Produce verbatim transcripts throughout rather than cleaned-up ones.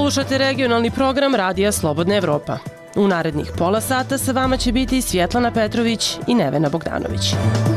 Slušate regionalni program Radija Slobodna Evropa. U narednih pola sata sa vama će biti Svjetlana Petrović i Nevena Bogdanović.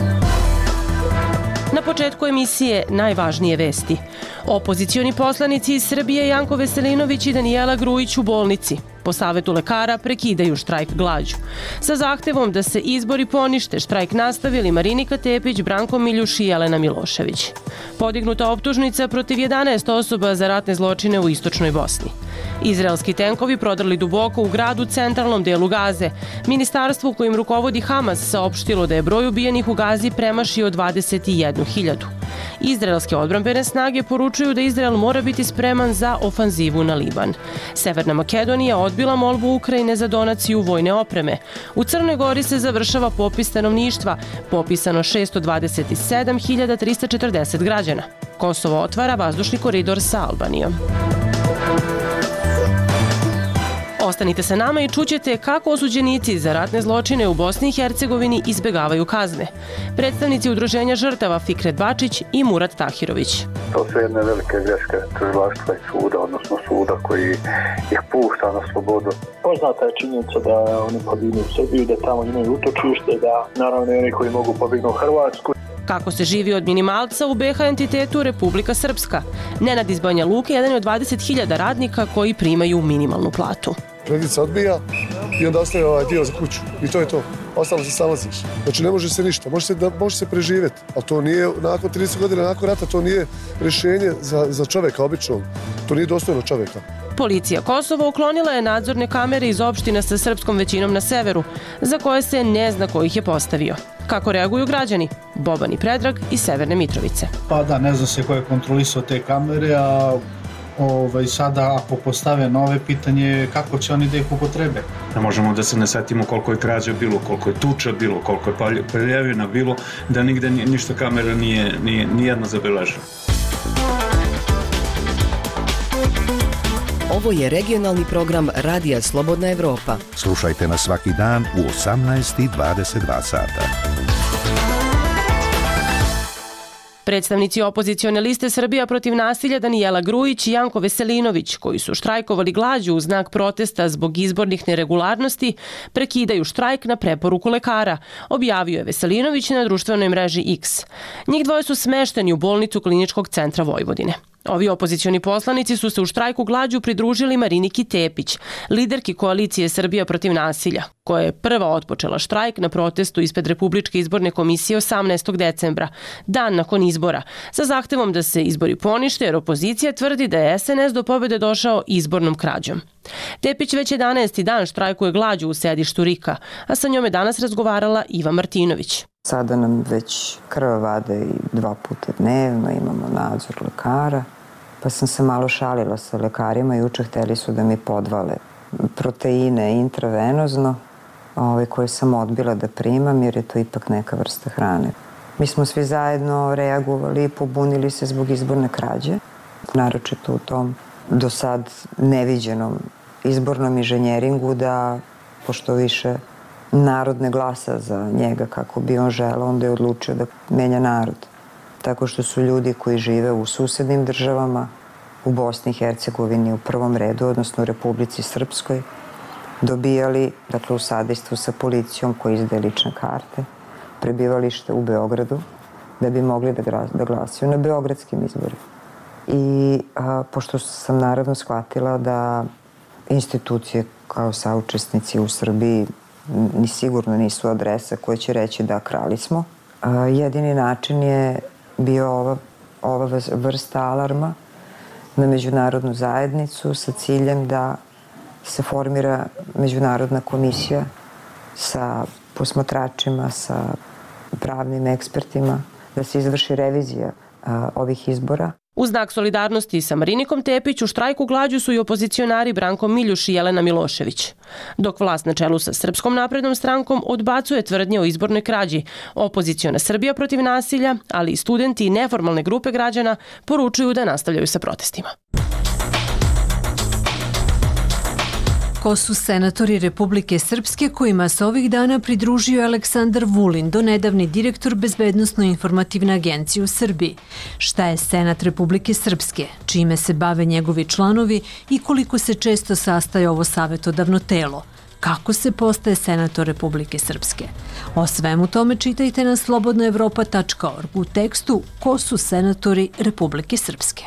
Na početku emisije najvažnije vesti. Opozicioni poslanici iz Srbije Janko Veselinović i Danijela Grujić u bolnici. Po savetu lekara prekidaju štrajk glađu. Sa zahtevom da se izbori ponište, štrajk nastavili Marinika Tepić, Branko Miljuš i Jelena Milošević. Podignuta optužnica protiv jedanaest osoba za ratne zločine u istočnoj Bosni. Izraelski tenkovi prodrli duboko u gradu centralnom delu Gaze. Ministarstvo kojim rukovodi Hamas saopštilo da je broj ubijenih u Gazi premašio dvadeset jednu hiljadu. Izraelske odbrambene snage poručuju da Izrael mora biti spreman za ofanzivu na Liban. Severna Makedonija odbila molbu Ukrajine za donaciju vojne opreme. U Crnoj Gori se završava popis stanovništva, popisano šesto dvadeset sedam hiljada trista četrdeset građana. Kosovo otvara vazdušni koridor sa Albanijom. Ostanite sa nama i čućete kako osuđenici za ratne zločine u Bosni i Hercegovini izbegavaju kazne. Predstavnici udruženja žrtava Fikret Bačić i Murat Tahirović. To su jedne velike greške tužilaštva i suda, odnosno suda koji ih pušta na slobodu. Poznata je činjenica da oni pobignu u Srbiju, da tamo imaju utočište, da naravno i oni koji mogu pobignu u Hrvatsku. Kako se živi od minimalca u be ha entitetu Republika Srpska. Nenad iz Banja Luke, jedan je od dvadeset hiljada radnika koji primaju minimalnu platu. Kredica odbija i onda ostaje ovaj dio za kuću. I to je to. Ostalo se salaziš. Znači ne može se ništa. Može se, da, može se preživjeti. Ali to nije, nakon trideset godina, nakon rata, to nije rješenje za, za čovjeka običnog. To nije dostojno čovjeka. Policija Kosova uklonila je nadzorne kamere iz opština sa srpskom većinom na severu, za koje se ne zna ko ih je postavio. Kako reaguju građani? Boban i Predrag iz Severne Mitrovice. Pa da, ne zna se ko je kontrolisao te kamere, a ovaj, sada ako postave nove, pitanje kako će oni da ih upotrebe. Ne možemo da se ne setimo koliko je krađa bilo, koliko je tuča bilo, koliko je paljevina bilo, da nigde ništa kamera nije, nije nijedna zabeležena. Ovo je regionalni program Radija Slobodna Evropa. Slušajte nas svaki dan u osamnaest i dvadeset dva sata. Predstavnici opozicione liste Srbija protiv nasilja Danijela Grujić i Janko Veselinović, koji su štrajkovali glađu u znak protesta zbog izbornih neregularnosti, prekidaju štrajk na preporuku lekara, objavio je Veselinović na društvenoj mreži X. Njih dvoje su smešteni u bolnicu Kliničkog centra Vojvodine. Ovi opozicioni poslanici su se u štrajku glađu pridružili Mariniki Tepić, liderki koalicije Srbija protiv nasilja, koja je prva otpočela štrajk na protestu ispred Republičke izborne komisije osamnaestog decembra, dan nakon izbora, sa zahtevom da se izbori ponište jer opozicija tvrdi da je es en es do pobjede došao izbornom krađom. Tepić već jedanaesti dan štrajkuje glađu u sedištu RIK-a, a sa njome danas razgovarala Iva Martinović. Sada nam već krv vade i dva puta dnevno, imamo nadzor lekara, pa sam se malo šalila sa lekarima. Juče hteli su da mi podvale proteine intravenozno, ove koje sam odbila da primam jer je to ipak neka vrsta hrane. Mi smo svi zajedno reagovali i pobunili se zbog izborne krađe, naročito u tom do sad neviđenom izbornom inženjeringu, da pošto više narod ne glasa za njega kako bi on želeo, onda je odlučio da menja narod. Tako što su ljudi koji žive u susednim državama, u Bosni i Hercegovini u prvom redu, odnosno u Republici Srpskoj, dobijali, dakle u sadejstvu sa policijom koji izdaje lične karte, prebivalište u Beogradu, da bi mogli da, da glasaju na beogradskim izborima. I a, pošto sam naravno shvatila da institucije kao saučesnici u Srbiji ni sigurno nisu adresa koje će reći da krali smo. Jedini način je bio ova, ova vrsta alarma na međunarodnu zajednicu sa ciljem da se formira međunarodna komisija sa posmatračima, sa pravnim ekspertima, da se izvrši revizija a, ovih izbora. U znak solidarnosti sa Marinikom Tepić u štrajku glađu su i opozicionari Branko Miljuš i Jelena Milošević. Dok vlast na čelu sa Srpskom naprednom strankom odbacuje tvrdnje o izbornoj krađi, opoziciona Srbija protiv nasilja, ali i studenti i neformalne grupe građana poručuju da nastavljaju sa protestima. Ko su senatori Republike Srpske kojima se ovih dana pridružio Aleksandar Vulin, donedavni direktor Bezbednosno-informativne agencije u Srbiji? Šta je Senat Republike Srpske? Čime se bave njegovi članovi i koliko se često sastaje ovo savjetodavno telo? Kako se postaje senator Republike Srpske? O svemu tome čitajte na slobodna evropa tačka org u tekstu Ko su senatori Republike Srpske.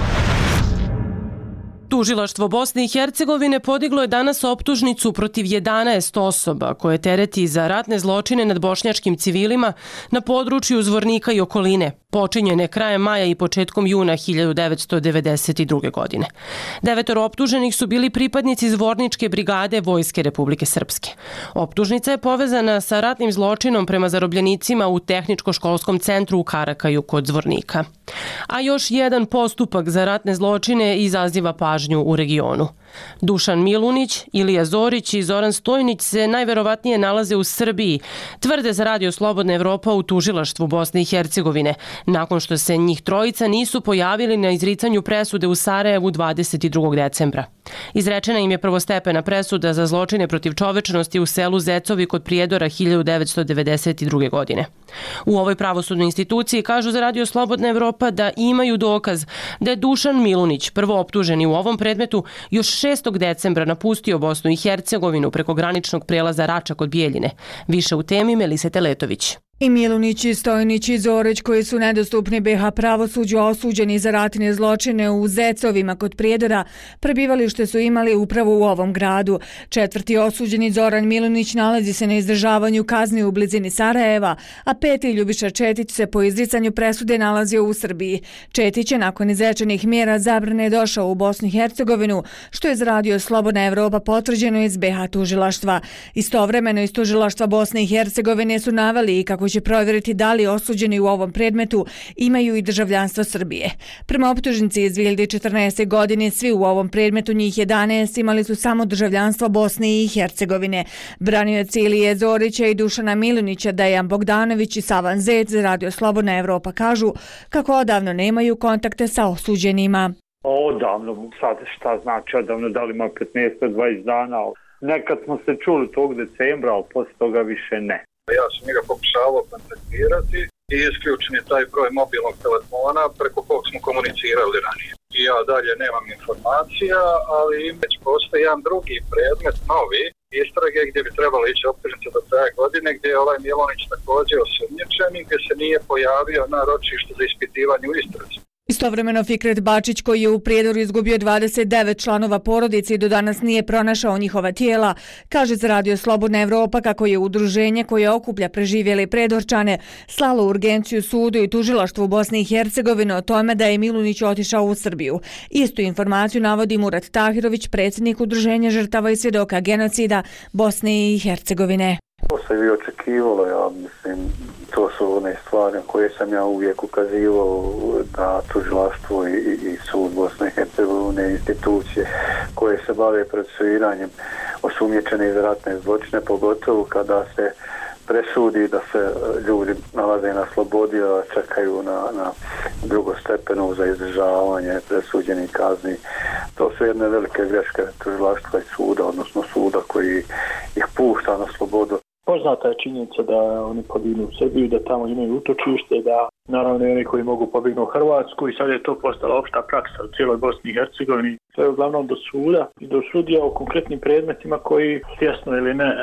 Tužilaštvo Bosne i Hercegovine podiglo je danas optužnicu protiv jedanaest osoba koje tereti za ratne zločine nad bošnjačkim civilima na području Zvornika i okoline, počinjene krajem maja i početkom juna hiljadu devetsto devedeset druge. godine. Devetoro optuženih su bili pripadnici Zvorničke brigade Vojske Republike Srpske. Optužnica je povezana sa ratnim zločinom prema zarobljenicima u Tehničko-školskom centru u Karakaju kod Zvornika. A još jedan postupak za ratne zločine izaziva pažnju u regionu. Dušan Milunić, Ilija Zorić i Zoran Stojnić se najverovatnije nalaze u Srbiji, tvrde za Radio Slobodna Evropa u tužilaštvu Bosne i Hercegovine, nakon što se njih trojica nisu pojavili na izricanju presude u Sarajevu dvadeset drugog decembra. Izrečena im je prvostepena presuda za zločine protiv čovečnosti u selu Zecovi kod Prijedora hiljadu devetsto devedeset druge. godine. U ovoj pravosudnoj instituciji kažu za Radio Slobodna Evropa da imaju dokaz da je Dušan Milunić, prvo optuženi u ovom predmetu, još šestog decembra napustio Bosnu i Hercegovinu preko graničnog prelaza Rača kod Bijeljine. Više u temi Melise Teletović. I Milunić, i Stojnić i Zorić koji su nedostupni be ha pravosuđu osuđeni za ratne zločine u Zecovima kod Prijedora, prebivalište su imali upravo u ovom gradu. Četvrti osuđeni Zoran Milunić nalazi se na izdržavanju kazni u blizini Sarajeva, a peti Ljubiša Četić se po izricanju presude nalazio u Srbiji. Četić je nakon izrečenih mjera zabrane došao u Bosnu i Hercegovinu, što je za Radio Slobodna Evropa potvrđeno iz be ha tužilaštva. Istovremeno iz tužilaštva Bosne i Hercegovine su naveli i kako će provjeriti da li osuđeni u ovom predmetu imaju i državljanstvo Srbije. Prema optužnici iz dvije hiljade četrnaeste. godine svi u ovom predmetu, njih jedanaest, imali su samo državljanstvo Bosne i Hercegovine. Branioci Ilije Zorića i Dušana Milunića, Dejan Bogdanović i Savan Zec za Radio Slobodna Evropa kažu kako odavno nemaju kontakte sa osuđenima. Odavno, sad šta znači odavno, da li ima petnaest do dvadeset dana. Nekad smo se čuli tog decembra, ali posle toga više ne. Ja sam njega pokušavao kontaktirati i isključen je taj broj mobilnog telefona preko kog smo komunicirali ranije. I ja dalje nemam informacija, ali već postoji jedan drugi predmet, novi istrage gdje bi trebalo ići optužnice do kraja godine, gdje je ovaj Milonić također osumnjičen i gdje se nije pojavio na ročištu za ispitivanje u istrazi. Istovremeno Fikret Bačić, koji je u Prijedoru izgubio dvadeset devet članova porodice i do danas nije pronašao njihova tijela, kaže za Radio Slobodna Evropa kako je udruženje koje okuplja preživjele Predorčane slalo urgenciju sudu i tužilaštvu Bosne i Hercegovine o tome da je Milunić otišao u Srbiju. Istu informaciju navodi Murat Tahirović, predsjednik udruženja žrtava i svjedoka genocida Bosne i Hercegovine. To se i očekivalo, ja mislim, to su one stvari koje sam ja uvijek ukazivao da tužilaštvo i, i sud Bosne i Hercegovine, institucije koje se bave procesuiranjem osumnjičenih za ratne zločine, pogotovo kada se presudi da se ljudi nalaze na slobodi, a čekaju na, na drugostepenu za izdržavanje presuđenih kazni. To su jedne velike greške tužilaštva i suda, odnosno suda koji ih pušta na slobodu. Poznata je činjenica da oni pobjegnu u Srbiju, da tamo imaju utočište, da naravno i oni koji mogu pobjegnu u Hrvatsku i sad je to postala opšta praksa u cijeloj Bosni i Hercegovini. To je uglavnom do suda i do sudija o konkretnim predmetima koji svjesno ili ne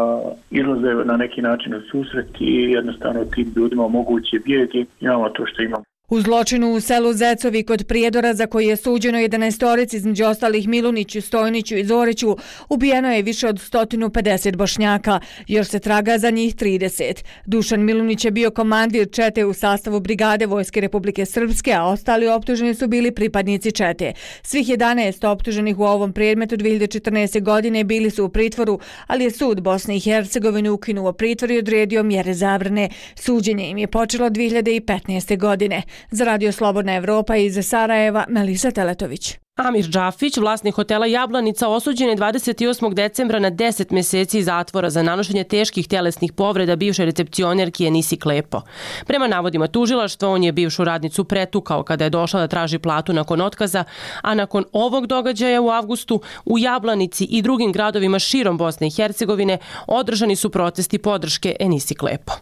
izlaze na neki način u susret i jednostavno tim ljudima omoguće bijeg i imamo to što imamo. U zločinu u selu Zecovi kod Prijedora, za koji je suđeno jedanaestorici između ostalih Miluniću, Stojniću i Zoriću, ubijeno je više od sto pedeset Bošnjaka, još se traga za njih trideset. Dušan Milunić je bio komandir čete u sastavu brigade Vojske Republike Srpske, a ostali optuženi su bili pripadnici čete. Svih jedanaest optuženih u ovom predmetu dvije hiljade četrnaeste. godine bili su u pritvoru, ali je sud Bosne i Hercegovine ukinuo pritvor i odredio mjere zabrane. Suđenje im je počelo dvije hiljade petnaeste. godine. Za Radio Slobodna Evropa iz Sarajeva, Melisa Teletović. Amir Džafić, vlasnik hotela Jablanica, osuđen je dvadeset osmog decembra na deset meseci zatvora za nanošenje teških tjelesnih povreda bivše recepcionerki Enisi Klepo. Prema navodima tužilaštva, on je bivšu radnicu pretukao kada je došla da traži platu nakon otkaza, a nakon ovog događaja u avgustu u Jablanici i drugim gradovima širom Bosne i Hercegovine održani su protesti podrške Enisi Klepo.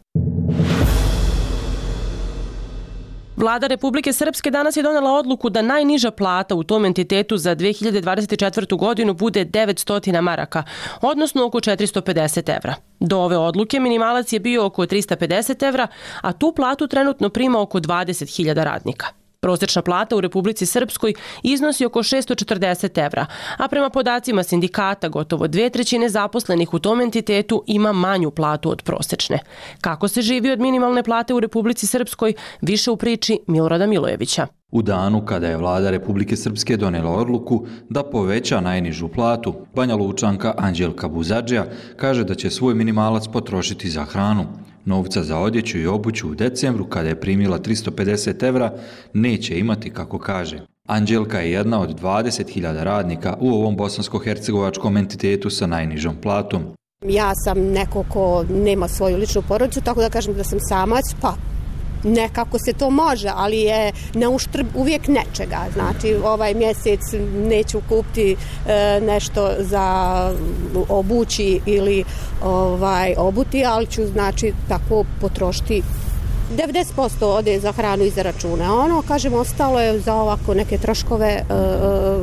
Vlada Republike Srpske danas je donela odluku da najniža plata u tom entitetu za dve hiljade dvadeset četvrtu. godinu bude devetsto maraka, odnosno oko četiristo pedeset evra. Do ove odluke minimalac je bio oko trista pedeset evra, a tu platu trenutno prima oko dvadeset hiljada radnika. Prosječna plata u Republici Srpskoj iznosi oko šessto četrdeset evra, a prema podacima sindikata gotovo dve trećine zaposlenih u tom entitetu ima manju platu od prosječne. Kako se živi od minimalne plate u Republici Srpskoj, više u priči Milorada Milojevića. U danu kada je vlada Republike Srpske donela odluku da poveća najnižu platu, Banja Lučanka Anđelka Buzadžija kaže da će svoj minimalac potrošiti za hranu. Novca za odjeću i obuću u decembru, kada je primila tristo pedeset evra, neće imati, kako kaže. Anđelka je jedna od dvadeset hiljada radnika u ovom bosansko-hercegovačkom entitetu sa najnižom platom. Ja sam neko ko nema svoju ličnu porodicu, tako da kažem da sam samac, pa nekako se to može, ali je na uštrb uvijek nečega. Znači, ovaj mjesec neću kupiti e, nešto za obući ili ovaj, obuti, ali ću, znači, tako potrošiti. devedeset posto ode za hranu i za račune, a ono, kažem, ostalo je za ovako neke troškove e, e,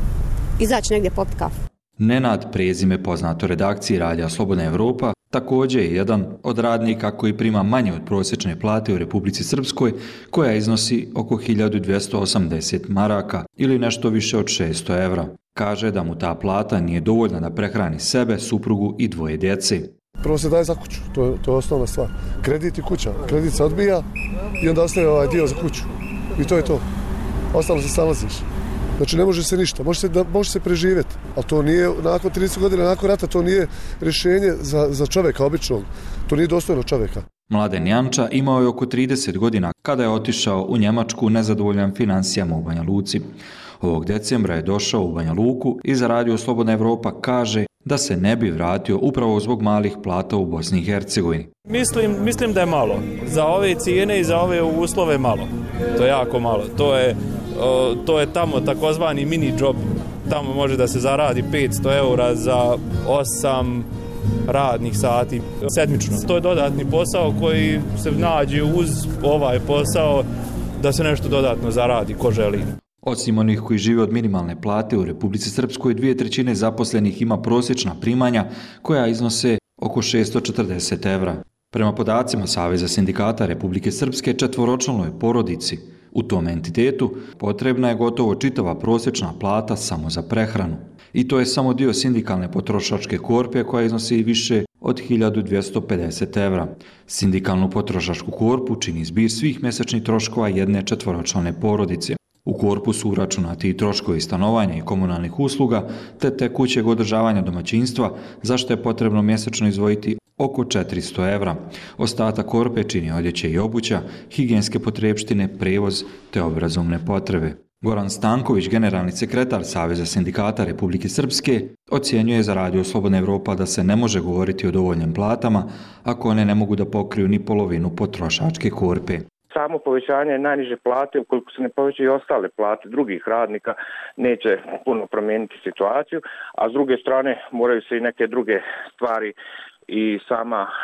izaći negdje popiti kafu. Nenad, prezime poznato redakciji Radija Slobodna Evropa, također je jedan od radnika koji prima manje od prosječne plate u Republici Srpskoj, koja iznosi oko hiljadu dvjesto osamdeset maraka ili nešto više od šesto evra. Kaže da mu ta plata nije dovoljna da prehrani sebe, suprugu i dvoje djece. Prvo se daje za kuću, to je, to je osnovna stvar. Kredit i kuća. Kredit se odbija i onda ostaje ovaj dio za kuću. I to je to. Ostalo se snalaziš. Znači ne može se ništa, može se, da, može se preživjeti, ali to nije, nakon trideset godina, nakon rata, to nije rješenje za, za čovjeka običnog, to nije dostojno čovjeka. Mladen Janča imao je oko trideset godina kada je otišao u Njemačku nezadovoljan financijama u Banja Luci. Ovog decembra je došao u Banja Luku i za Radio Slobodna Evropa kaže da se ne bi vratio upravo zbog malih plata u Bosni i Hercegovini. Mislim, mislim da je malo. Za ove cijene i za ove uslove malo. To je jako malo. To je, to je tamo takozvani mini job. Tamo može da se zaradi petsto eura za osam radnih sati sedmično. To je dodatni posao koji se nađe uz ovaj posao da se nešto dodatno zaradi ko želi. Osim onih koji žive od minimalne plate, u Republici Srpskoj dvije trećine zaposlenih ima prosječna primanja koja iznose oko šessto četrdeset evra. Prema podacima Saveza sindikata Republike Srpske, četvoročlanoj porodici u tom entitetu potrebna je gotovo čitava prosječna plata samo za prehranu. I to je samo dio sindikalne potrošačke korpe koja iznosi više od hiljadu dvjesto pedeset evra. Sindikalnu potrošačku korpu čini zbir svih mjesečnih troškova jedne četvoročlane porodice. U korpu su uračunati i troškovi stanovanja i komunalnih usluga, te tekućeg održavanja domaćinstva, za što je potrebno mjesečno izdvojiti oko četiristo evra. Ostatak korpe čini odjeća i obuća, higijenske potrepštine, prevoz te obrazovne potrebe. Goran Stanković, generalni sekretar Saveza sindikata Republike Srpske, ocjenjuje za Radio Slobodna Evropa da se ne može govoriti o dovoljnim platama ako one ne mogu da pokriju ni polovinu potrošačke korpe. Samo povećanje najniže plate, ukoliko se ne povećaju i ostale plate drugih radnika, neće puno promijeniti situaciju, a s druge strane moraju se i neke druge stvari i sama e,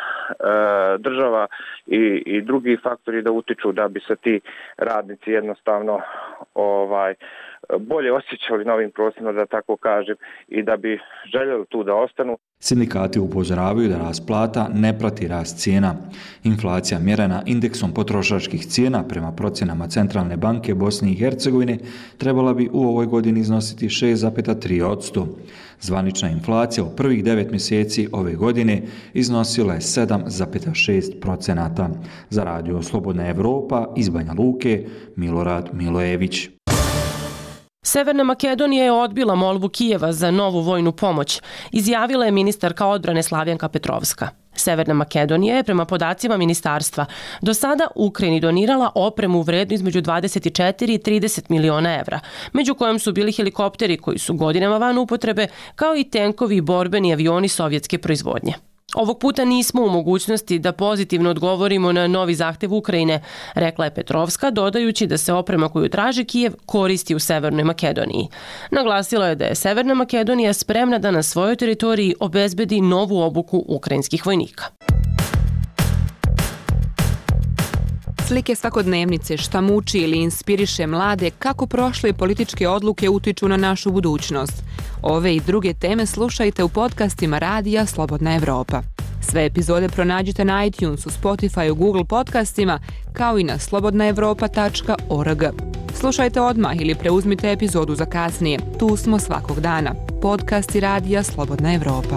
država i, i drugi faktori da utiču da bi se ti radnici jednostavno ovaj bolje osjećali na ovim prostorima, da tako kažem, i da bi željeli tu da ostanu. Sindikati upozoravaju da rast plata ne prati rast cijena. Inflacija mjerena indeksom potrošačkih cijena prema procjenama Centralne banke Bosne i Hercegovine trebala bi u ovoj godini iznositi šest zarez tri posto. Zvanična inflacija u prvih devet mjeseci ove godine iznosila je sedam zarez šest posto. Za Radio Slobodna Evropa iz Banja Luke, Milorad Milojević. Severna Makedonija je odbila molbu Kijeva za novu vojnu pomoć, izjavila je ministarka odbrane Slavljanka Petrovska. Severna Makedonija je, prema podacima ministarstva, do sada Ukrajini donirala opremu vrednu između dvadeset četiri i trideset miliona evra, među kojom su bili helikopteri koji su godinama van upotrebe, kao i tenkovi i borbeni avioni sovjetske proizvodnje. Ovog puta nismo u mogućnosti da pozitivno odgovorimo na novi zahtev Ukrajine, rekla je Petrovska, dodajući da se oprema koju traži Kijev koristi u Severnoj Makedoniji. Naglasila je da je Severna Makedonija spremna da na svojoj teritoriji obezbedi novu obuku ukrajinskih vojnika. Slike svakodnevnice, šta muči ili inspiriše mlade, kako prošle političke odluke utiču na našu budućnost. Ove i druge teme slušajte u podcastima Radija Slobodna Evropa. Sve epizode pronađite na iTunesu, Spotifyu, Google podcastima, kao i na slobodna evropa tačka org. Slušajte odmah ili preuzmite epizodu za kasnije. Tu smo svakog dana. Podcasti Radija Slobodna Evropa.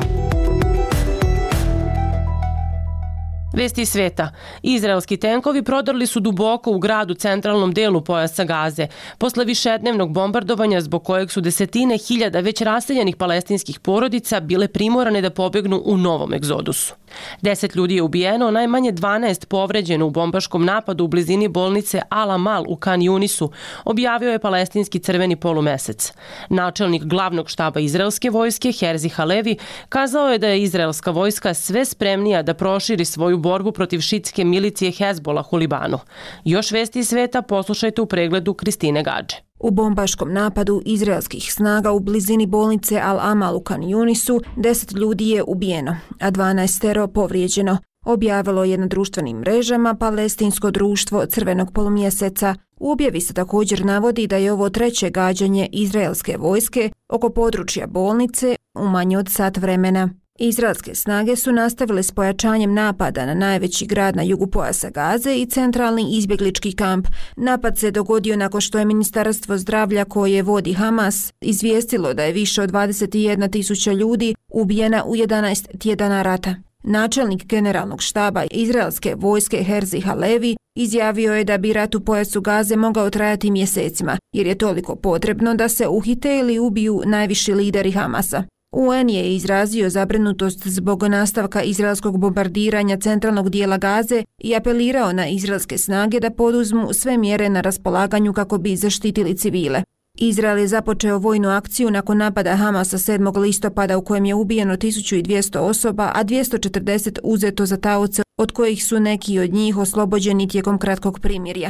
Vesti iz sveta. Izraelski tenkovi prodrli su duboko u grad u centralnom delu pojasa Gaze, posle višednevnog bombardovanja zbog kojeg su desetine hiljada već raseljenih palestinskih porodica bile primorane da pobegnu u novom egzodusu. Deset ljudi je ubijeno, najmanje dvanaest povređeno u bombaškom napadu u blizini bolnice Al-Amal u Kan Yunisu, objavio je palestinski crveni polumesec. Načelnik glavnog štaba izraelske vojske, Herzi Halevi, kazao je da je izraelska vojska sve spremnija da proširi svoju borbu protiv šitske milicije Hezbolah u Libanu. Još vesti iz sveta poslušajte u pregledu Kristine Gadže. U bombaškom napadu izraelskih snaga u blizini bolnice Al-Amal u Kan Yunisu deset ljudi je ubijeno, a dvanaestero povrijeđeno, objavilo je na društvenim mrežama palestinsko društvo Crvenog polumjeseca. U objavi se također navodi da je ovo treće gađanje izraelske vojske oko područja bolnice u manje od sat vremena. Izraelske snage su nastavile s pojačanjem napada na najveći grad na jugu pojasa Gaze i centralni izbjeglički kamp. Napad se dogodio nakon što je Ministarstvo zdravlja koje vodi Hamas izvijestilo da je više od dvadeset jedna tisuća ljudi ubijena u jedanaest tjedana rata. Načelnik generalnog štaba izraelske vojske Herzi Halevi izjavio je da bi rat u pojasu Gaze mogao trajati mjesecima, jer je toliko potrebno da se uhite ili ubiju najviši lideri Hamasa. U en je izrazio zabrinutost zbog nastavka izraelskog bombardiranja centralnog dijela Gaze i apelirao na izraelske snage da poduzmu sve mjere na raspolaganju kako bi zaštitili civile. Izrael je započeo vojnu akciju nakon napada Hamasa sedmog listopada u kojem je ubijeno tisuću dvjesto osoba, a dvjesto četrdeset uzeto za taoce, od kojih su neki od njih oslobođeni tijekom kratkog primirja.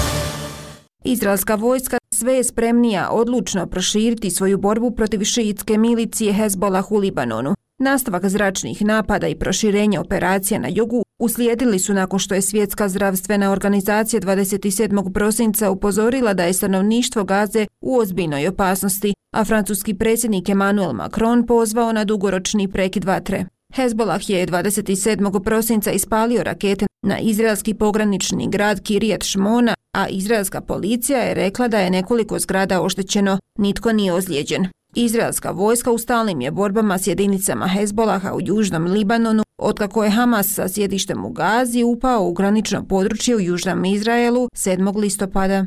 Izraelska vojska sve je spremnija odlučno proširiti svoju borbu protiv šiitske milicije Hezbolah u Libanonu. Nastavak zračnih napada i proširenje operacija na jugu uslijedili su nakon što je Svjetska zdravstvena organizacija dvadeset sedmog prosinca upozorila da je stanovništvo Gaze u ozbiljnoj opasnosti, a francuski predsjednik Emmanuel Macron pozvao na dugoročni prekid vatre. Hezbolah je dvadeset sedmog prosinca ispalio rakete na izraelski pogranični grad Kiryat Shmona, a izraelska policija je rekla da je nekoliko zgrada oštećeno, nitko nije ozlijeđen. Izraelska vojska u stalnim je borbama s jedinicama Hezbolaha u južnom Libanonu, otkako je Hamas sa sjedištem u Gazi upao u granično područje u južnom Izraelu sedmog listopada.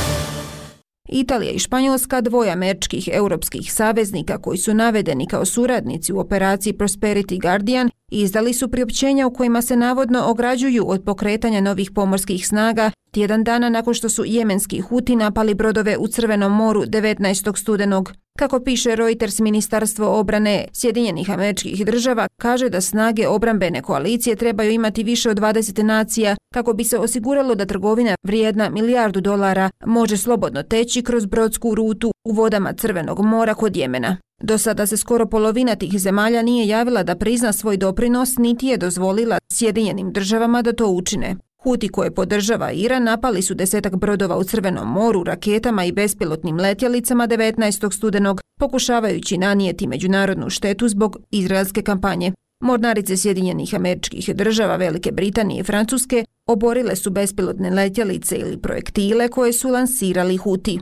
Italija i Španjolska, dvoje američkih europskih saveznika koji su navedeni kao suradnici u operaciji Prosperity Guardian, izdali su priopćenja u kojima se navodno ograđuju od pokretanja novih pomorskih snaga tjedan dana nakon što su jemenski Huti napali brodove u Crvenom moru devetnaestog studenog. Kako piše Reuters, Ministarstvo obrane Sjedinjenih Američkih Država kaže da snage obrambene koalicije trebaju imati više od dvadeset nacija kako bi se osiguralo da trgovina vrijedna milijardu dolara može slobodno teći kroz brodsku rutu u vodama Crvenog mora kod Jemena. Do sada se skoro polovina tih zemalja nije javila da prizna svoj doprinos, niti je dozvolila Sjedinjenim Državama da to učine. Huti koje podržava Iran napali su desetak brodova u Crvenom moru raketama i bespilotnim letjelicama devetnaestog studenog, pokušavajući nanijeti međunarodnu štetu zbog izraelske kampanje. Mornarice Sjedinjenih Američkih Država, Velike Britanije i Francuske oborile su bespilotne letjelice ili projektile koje su lansirali Huti.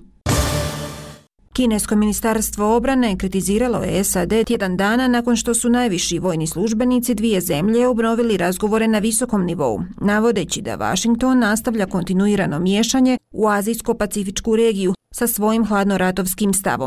Kinesko ministarstvo obrane kritiziralo je S A D tjedan dana nakon što su najviši vojni službenici dvije zemlje obnovili razgovore na visokom nivou, navodeći da Washington nastavlja kontinuirano miješanje u azijsko-pacifičku regiju sa svojim hladnoratovskim stavom.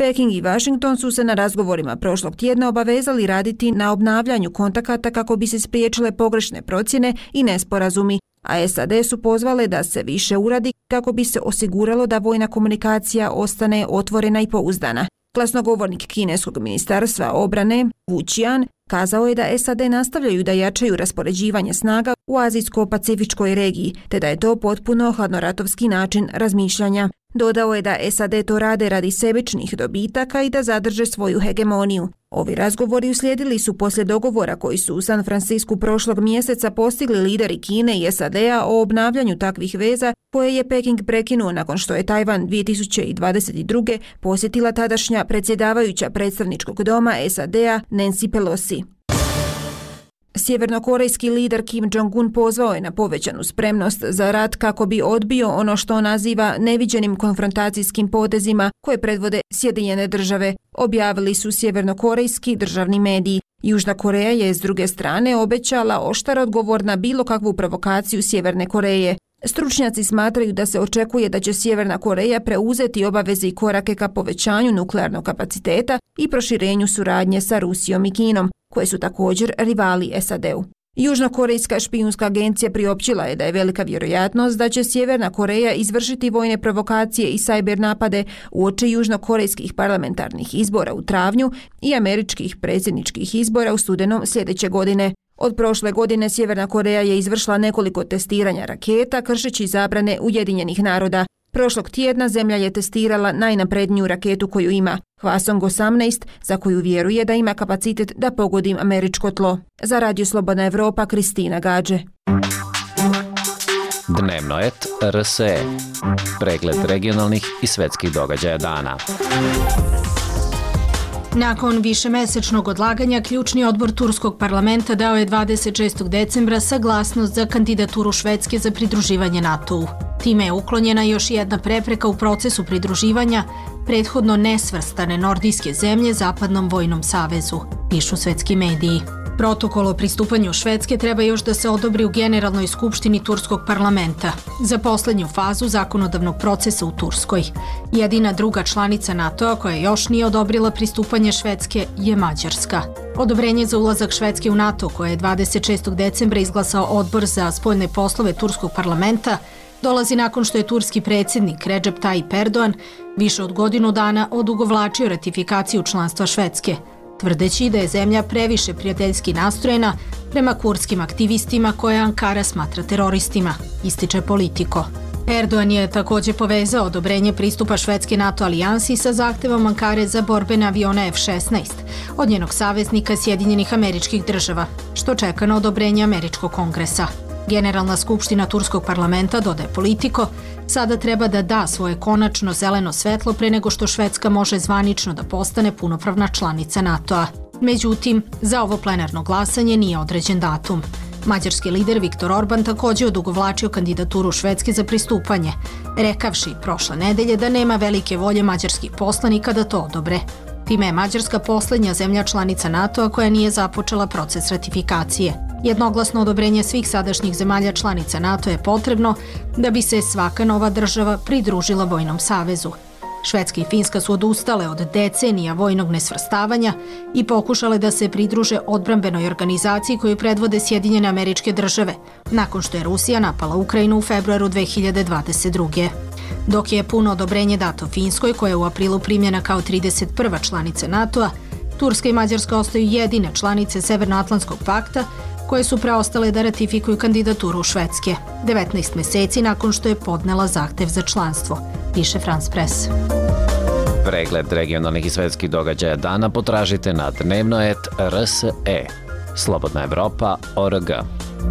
Peking i Washington su se na razgovorima prošlog tjedna obavezali raditi na obnavljanju kontakata kako bi se spriječile pogrešne procjene i nesporazumi, a S A D su pozvale da se više uradi kako bi se osiguralo da vojna komunikacija ostane otvorena i pouzdana. Glasnogovornik kineskog ministarstva obrane Wu Qian kazao je da S A D nastavljaju da jačaju raspoređivanje snaga u azijsko-pacifičkoj regiji, te da je to potpuno hladnoratovski način razmišljanja. Dodao je da S A D to rade radi sebičnih dobitaka i da zadrže svoju hegemoniju. Ovi razgovori uslijedili su poslije dogovora koji su u San Francisku prošlog mjeseca postigli lideri Kine i S A D-a o obnavljanju takvih veza koje je Peking prekinuo nakon što je Tajvan dvije tisuće dvadeset druge posjetila tadašnja predsjedavajuća predstavničkog doma S A D-a Nancy Pelosi. Sjevernokorejski lider Kim Jong-un pozvao je na povećanu spremnost za rat kako bi odbio ono što naziva neviđenim konfrontacijskim potezima koje predvode Sjedinjene države, objavili su sjevernokorejski državni mediji. Južna Koreja je s druge strane obećala oštar odgovor na bilo kakvu provokaciju Sjeverne Koreje. Stručnjaci smatraju da se očekuje da će Sjeverna Koreja preuzeti obaveze i korake ka povećanju nuklearnog kapaciteta i proširenju suradnje sa Rusijom i Kinom, koje su također rivali S A D-u. Južnokorejska špijunska agencija priopćila je da je velika vjerojatnost da će Sjeverna Koreja izvršiti vojne provokacije i sajber napade uoči južnokorejskih parlamentarnih izbora u travnju i američkih predsjedničkih izbora u studenom sljedeće godine. Od prošle godine Sjeverna Koreja je izvršila nekoliko testiranja raketa kršeći zabrane Ujedinjenih naroda. Prošlog tjedna zemlja je testirala najnapredniju raketu koju ima, Hwasong osamnaest, za koju vjeruje da ima kapacitet da pogodi američko tlo. Za Radio Slobodna Evropa, Kristina Gađe. Dnevnoet R S E. Pregled regionalnih i svetskih događaja dana. Nakon višemesečnog odlaganja, ključni odbor Turskog parlamenta dao je dvadeset šestog decembra saglasnost za kandidaturu Švedske za pridruživanje NATO-u. Time je uklonjena još jedna prepreka u procesu pridruživanja prethodno nesvrstane nordijske zemlje Zapadnom vojnom savezu, pišu svetski mediji. Protokol o pristupanju Švedske treba još da se odobri u Generalnoj skupštini Turskog parlamenta za poslednju fazu zakonodavnog procesa u Turskoj. Jedina druga članica NATO-a koja još nije odobrila pristupanje Švedske je Mađarska. Odobrenje za ulazak Švedske u NATO, koje je dvadeset šestog decembra izglasao Odbor za spoljne poslove Turskog parlamenta, dolazi nakon što je turski predsjednik Recep Tayyip Erdogan više od godinu dana odugovlačio ratifikaciju članstva Švedske, tvrdeći da je zemlja previše prijateljski nastrojena prema kurdskim aktivistima koje Ankara smatra teroristima, ističe Politico. Erdogan je također povezao odobrenje pristupa Švedske NATO alijansi sa zahtevom Ankare za borbene avione F šesnaest od njenog saveznika Sjedinjenih Američkih Država, što čeka na odobrenje Američkog kongresa. Generalna skupština Turskog parlamenta, dodaje Politico, sada treba da da svoje konačno zeleno svetlo pre nego što Švedska može zvanično da postane punopravna članica NATO-a. Međutim, za ovo plenarno glasanje nije određen datum. Mađarski lider Viktor Orban također odugovlačio kandidaturu Švedske za pristupanje, rekavši prošle nedelje da nema velike volje mađarskih poslanika da to odobre. Time je Mađarska poslednja zemlja članica NATO-a koja nije započela proces ratifikacije. Jednoglasno odobrenje svih sadašnjih zemalja članica NATO je potrebno da bi se svaka nova država pridružila vojnom savezu. Švedska i Finska su odustale od decenija vojnog nesvrstavanja i pokušale da se pridruže odbrambenoj organizaciji koju predvode Sjedinjene Američke Države, nakon što je Rusija napala Ukrajinu u februaru dve hiljade dvadeset druge. Dok je puno odobrenje dato Finskoj, koja je u aprilu primljena kao trideset prva članica NATO-a, Turska i Mađarska ostaju jedine članice Severnoatlantskog pakta koje su preostale da ratifikuju kandidaturu Švedske, devetnaest meseci nakon što je podnela zahtev za članstvo, piše France Press. Pregled regionalnih i svetskih događaja dana potražite na dnevnoet R S E. Slobodna Evropa, O R G.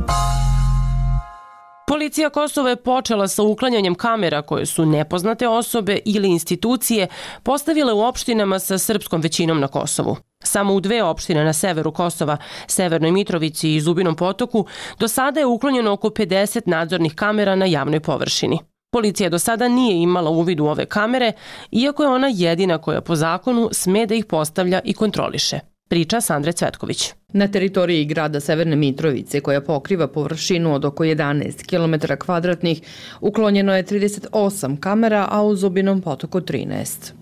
Policija Kosova je počela sa uklanjanjem kamera koje su nepoznate osobe ili institucije postavile u opštinama sa srpskom većinom na Kosovu. Samo u dve opštine na severu Kosova, Severnoj Mitrovici i Zubinom Potoku, do sada je uklonjeno oko pedeset nadzornih kamera na javnoj površini. Policija do sada nije imala uvid u ove kamere, iako je ona jedina koja po zakonu sme da ih postavlja i kontroliše. Priča Sandre Cvetković. Na teritoriji grada Severne Mitrovice, koja pokriva površinu od oko jedanaest kilometara kvadratnih, uklonjeno je trideset osam kamera, a u Zubinom Potoku trinaest.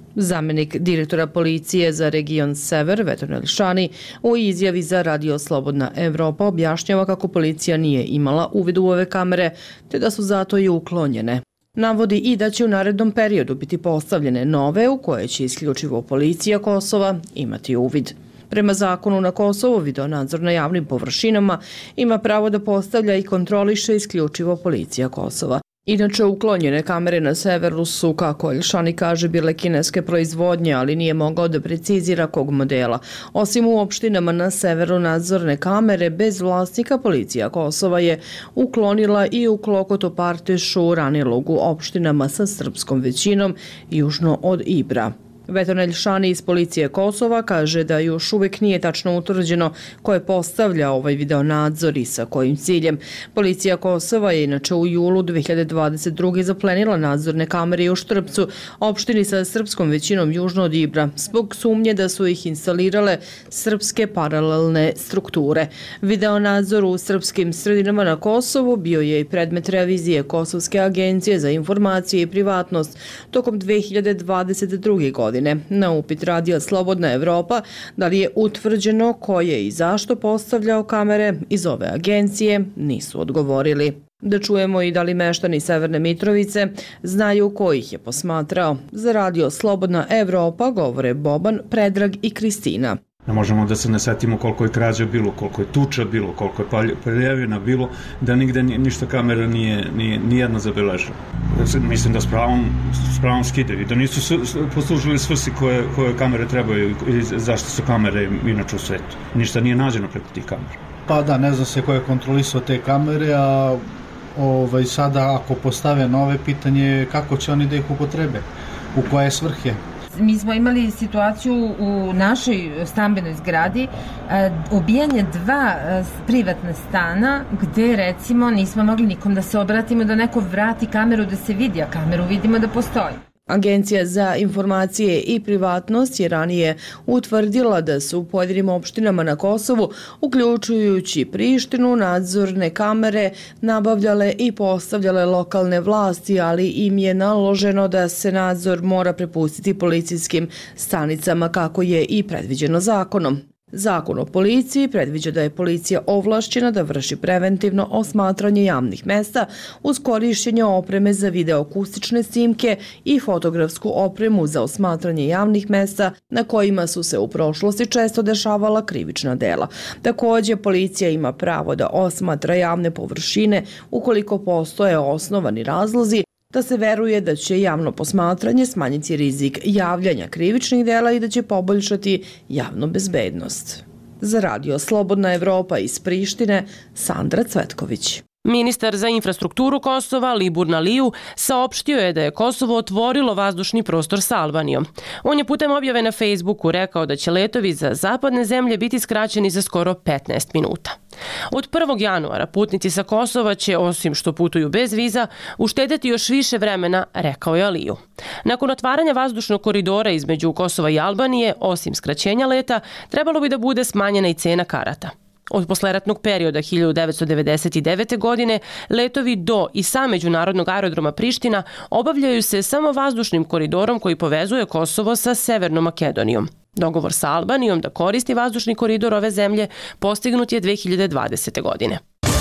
Zamenik direktora policije za region Sever, Vetronel Šani, u izjavi za Radio Slobodna Evropa objašnjava kako policija nije imala uvid u ove kamere, te da su zato i uklonjene. Navodi i da će u narednom periodu biti postavljene nove u koje će isključivo policija Kosova imati uvid. Prema zakonu na Kosovu, videonadzor na javnim površinama ima pravo da postavlja i kontroliše isključivo policija Kosova. Inače, uklonjene kamere na severu su, kako Elšani kaže, bile kineske proizvodnje, ali nije mogao da precizira kog modela. Osim u opštinama na severu nadzorne kamere, bez vlasnika policija Kosova je uklonila i u Klokoto, Partešu, Ranilugu, opštinama sa srpskom većinom, južno od Ibra. Vetronel Šani iz policije Kosova kaže da još uvijek nije tačno utvrđeno ko je postavlja ovaj videonadzor i sa kojim ciljem. Policija Kosova je inače u julu dve hiljade dvadeset druge zaplenila nadzorne kamere u Štrpcu, opštini sa srpskom većinom južno od Ibra, zbog sumnje da su ih instalirale srpske paralelne strukture. Videonadzor u srpskim sredinama na Kosovu bio je i predmet revizije Kosovske agencije za informacije i privatnost tokom dve hiljade dvadeset druge godine. Na upit Radija Slobodna Evropa da li je utvrđeno ko je i zašto postavljao kamere iz ove agencije, nisu odgovorili. Da čujemo i da li meštani Severne Mitrovice znaju ko ih je posmatrao. Za Radio Slobodna Evropa govore Boban, Predrag i Kristina. Ne možemo da se ne setimo koliko je krađa bilo, koliko je tuča bilo, koliko je paljevina bilo, da nigde ništa kamera nije, nije nijedna zabeležila. Mislim da s pravom, s pravom skidaju i da nisu poslužili svrsi koje, koje kamere trebaju i zašto su kamere inače u svetu. Ništa nije nađeno preko tih kamera. Pa da, ne zna se ko je kontrolisao te kamere, a ovaj, sada ako postave nove pitanje kako će oni da ih upotrebe, u koje svrhe. Mi smo imali situaciju u našoj stambenoj zgradi, ubijanje dva privatna stana gde recimo nismo mogli nikom da se obratimo da neko vrati kameru da se vidi, a kameru vidimo da postoji. Agencija za informacije i privatnost je ranije utvrdila da su u pojedinim opštinama na Kosovu, uključujući Prištinu, nadzorne kamere nabavljale i postavljale lokalne vlasti, ali im je naloženo da se nadzor mora prepustiti policijskim stanicama kako je i predviđeno zakonom. Zakon o policiji predviđa da je policija ovlašćena da vrši preventivno osmatranje javnih mesta uz korišćenje opreme za videoakustične snimke i fotografsku opremu za osmatranje javnih mesta na kojima su se u prošlosti često dešavala krivična dela. Također, policija ima pravo da osmatra javne površine ukoliko postoje osnovani razlozi da se veruje da će javno posmatranje smanjiti rizik javljanja krivičnih dela i da će poboljšati javnu bezbednost. Za Radio Slobodna Evropa iz Prištine, Sandra Cvetković. Ministar za infrastrukturu Kosova, Libor Naliju, saopštio je da je Kosovo otvorilo vazdušni prostor sa Albanijom. On je putem objave na Facebooku rekao da će letovi za zapadne zemlje biti skraćeni za skoro petnaest minuta. Od prvog januara putnici sa Kosova će, osim što putuju bez viza, uštedeti još više vremena, rekao je Aliju. Nakon otvaranja vazdušnog koridora između Kosova i Albanije, osim skraćenja leta, trebalo bi da bude smanjena i cena karata. Od posleratnog perioda hiljadu devetsto devedeset devete. godine letovi do i sa međunarodnog aerodroma Priština obavljaju se samo vazdušnim koridorom koji povezuje Kosovo sa Severnom Makedonijom. Dogovor sa Albanijom da koristi vazdušni koridor ove zemlje postignut je dve hiljade dvadesete. godine.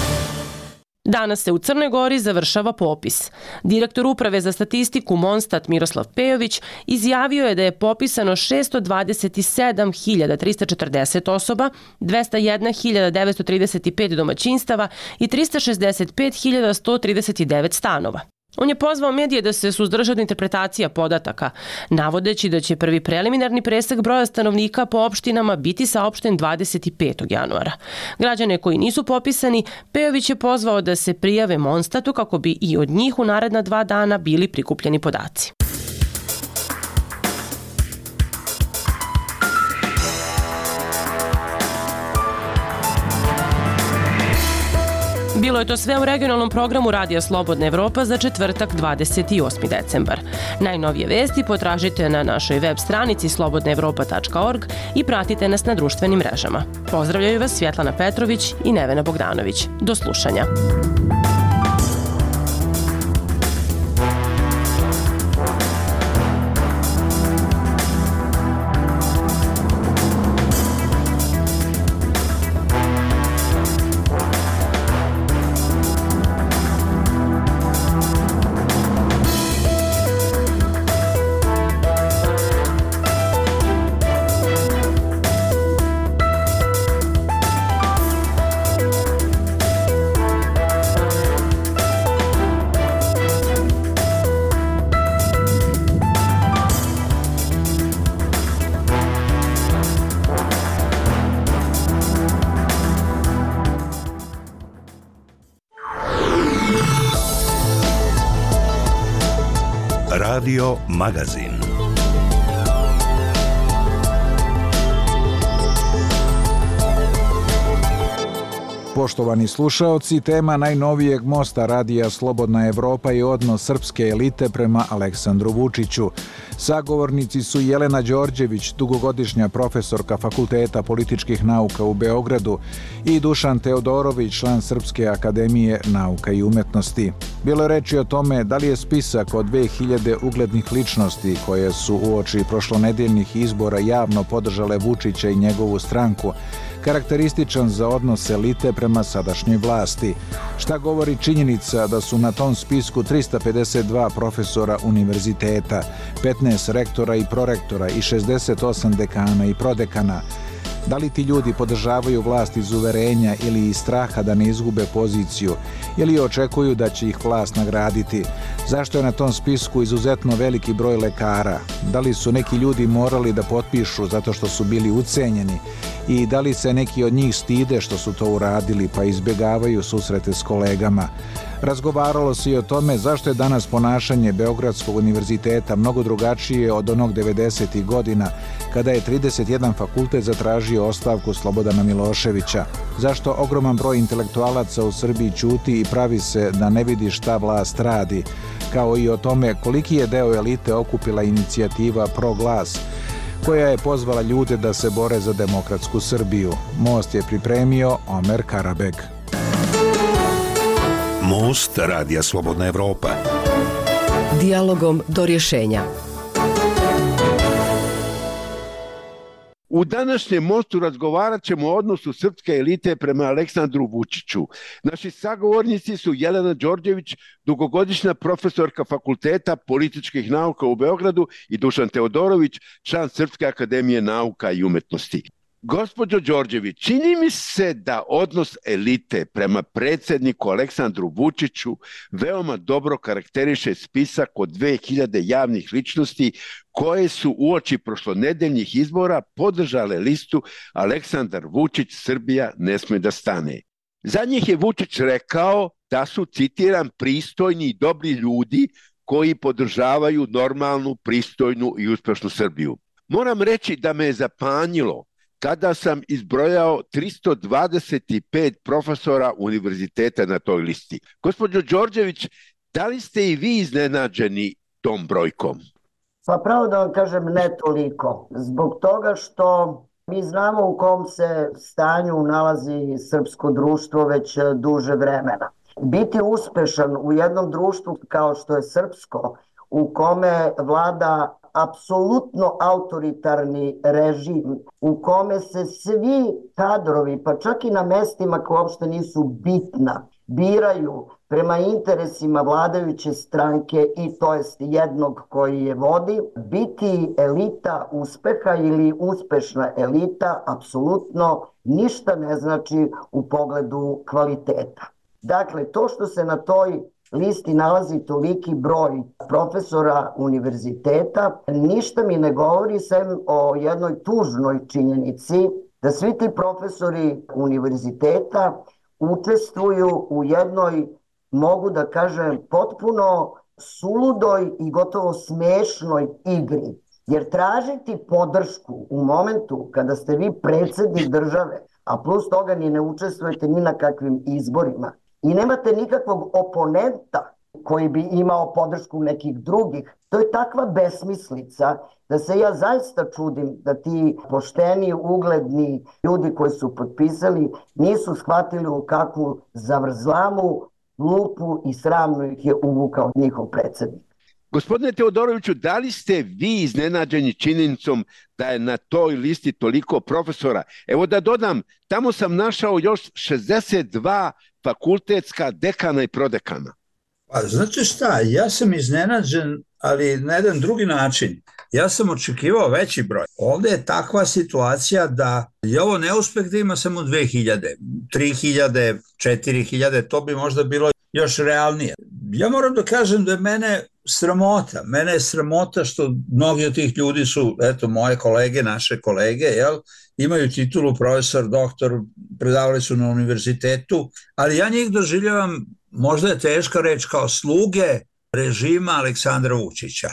Danas se u Crnoj Gori završava popis. Direktor Uprave za statistiku Monstat Miroslav Pejović izjavio je da je popisano šesto dvadeset sedam hiljada trista četrdeset osoba, dvesta jedna hiljada devetsto trideset pet domaćinstava i trista šezdeset pet hiljada sto trideset devet stanova. On je pozvao medije da se suzdrže od interpretacija podataka, navodeći da će prvi preliminarni presek broja stanovnika po opštinama biti saopšten dvadeset petog januara. Građane koji nisu popisani, Pejović je pozvao da se prijave Monstatu kako bi i od njih u naredna dva dana bili prikupljeni podaci. Bilo je to sve u regionalnom programu Radija Slobodna Evropa za četvrtak dvadeset osmi decembar. Najnovije vesti potražite na našoj web stranici slobodna evropa tačka org i pratite nas na društvenim mrežama. Pozdravljaju vas Svjetlana Petrović i Nevena Bogdanović. Do slušanja. Radio Magazin. Poštovani slušaoci, tema najnovijeg mosta radija Slobodna Evropa je odnos srpske elite prema Aleksandru Vučiću. Sagovornici su Jelena Đorđević, dugogodišnja profesorka Fakulteta političkih nauka u Beogradu, i Dušan Teodorović, član Srpske akademije nauka i umetnosti. Bilo je reči o tome da li je spisak od dve hiljade uglednih ličnosti koje su uoči prošlonedeljnih izbora javno podržale Vučića i njegovu stranku karakterističan za odnos elite prema sadašnjoj vlasti. Šta govori činjenica da su na tom spisku trista pedeset dva profesora univerziteta, petnaest rektora i prorektora i šezdeset osam dekana i prodekana? Da li ti ljudi podržavaju vlast iz uverenja ili iz straha da ne izgube poziciju, ili očekuju da će ih vlast nagraditi? Zašto je na tom spisku izuzetno veliki broj lekara? Da li su neki ljudi morali da potpišu zato što su bili ucenjeni? I da li se neki od njih stide što su to uradili pa izbjegavaju susrete s kolegama? Razgovaralo se i o tome zašto je danas ponašanje Beogradskog univerziteta mnogo drugačije od onog devedesetih godina, kada je trideset jedan fakultet zatražio ostavku Slobodana Miloševića. Zašto ogroman broj intelektualaca u Srbiji ćuti i pravi se da ne vidi šta vlast radi, kao i o tome koliki je deo elite okupila inicijativa Pro Glas, koja je pozvala ljude da se bore za demokratsku Srbiju. Most je pripremio Omer Karabek. Most radija Slobodna Evropa. Dijalogom do rješenja. U današnjem mostu razgovarat ćemo o odnosu srpske elite prema Aleksandru Vučiću. Naši sagovornici su Jelena Đorđević, dugogodišnja profesorka Fakulteta političkih nauka u Beogradu, i Dušan Teodorović, član Srpske akademije nauka i umetnosti. Gospođo Đorđević, čini mi se da odnos elite prema predsjedniku Aleksandru Vučiću veoma dobro karakteriše spisak od dve hiljade javnih ličnosti koje su uoči prošlonedeljnih izbora podržale listu Aleksandar Vučić, Srbija ne sme da stane. Za njih je Vučić rekao da su, citiram, pristojni i dobri ljudi koji podržavaju normalnu, pristojnu i uspešnu Srbiju. Moram reći da me je zapanjilo kada sam izbrojao tristo dvadeset pet profesora univerziteta na toj listi. Gospođo Đorđević, da li ste i vi iznenađeni tom brojkom? Pa pravo da vam kažem, ne toliko. Zbog toga što mi znamo u kom se stanju nalazi srpsko društvo već duže vremena. Biti uspešan u jednom društvu kao što je srpsko, u kome vlada apsolutno autoritarni režim, u kome se svi kadrovi, pa čak i na mestima koje uopšte nisu bitna, biraju prema interesima vladajuće stranke i to jest jednog koji je vodi, biti elita uspeha ili uspešna elita apsolutno ništa ne znači u pogledu kvaliteta. Dakle, to što se na toj listi nalazi toliki broj profesora univerziteta, ništa mi ne govori sem o jednoj tužnoj činjenici da svi ti profesori univerziteta učestvuju u jednoj, mogu da kažem, potpuno suludoj i gotovo smešnoj igri. Jer tražiti podršku u momentu kada ste vi predsjednik države, a plus toga ni ne učestvujete ni na kakvim izborima, i nemate nikakvog oponenta koji bi imao podršku nekih drugih, to je takva besmislica da se ja zaista čudim da ti pošteni, ugledni ljudi koji su potpisali nisu shvatili u kakvu zavrzlamu, lupu i sramnu ih je uvukao njihov predsjednik. Gospodine Teodoroviću, da li ste vi iznenađeni činjenicom da je na toj listi toliko profesora? Evo da dodam, tamo sam našao još šezdeset dva fakultetska dekana i prodekana. Pa znate šta, ja sam iznenađen, ali na jedan drugi način. Ja sam očekivao veći broj. Ovdje je takva situacija da je ovo neuspeh da ima samo dve hiljade, tri hiljade, četiri hiljade, to bi možda bilo još realnije. Ja moram da kažem da je mene sramota. Mene je sramota što mnogi od tih ljudi su, eto, moje kolege, naše kolege, jel, imaju titulu profesor, doktor, predavali su na univerzitetu, ali ja njih doživljavam, možda je teška reč, kao sluge režima Aleksandra Vučića.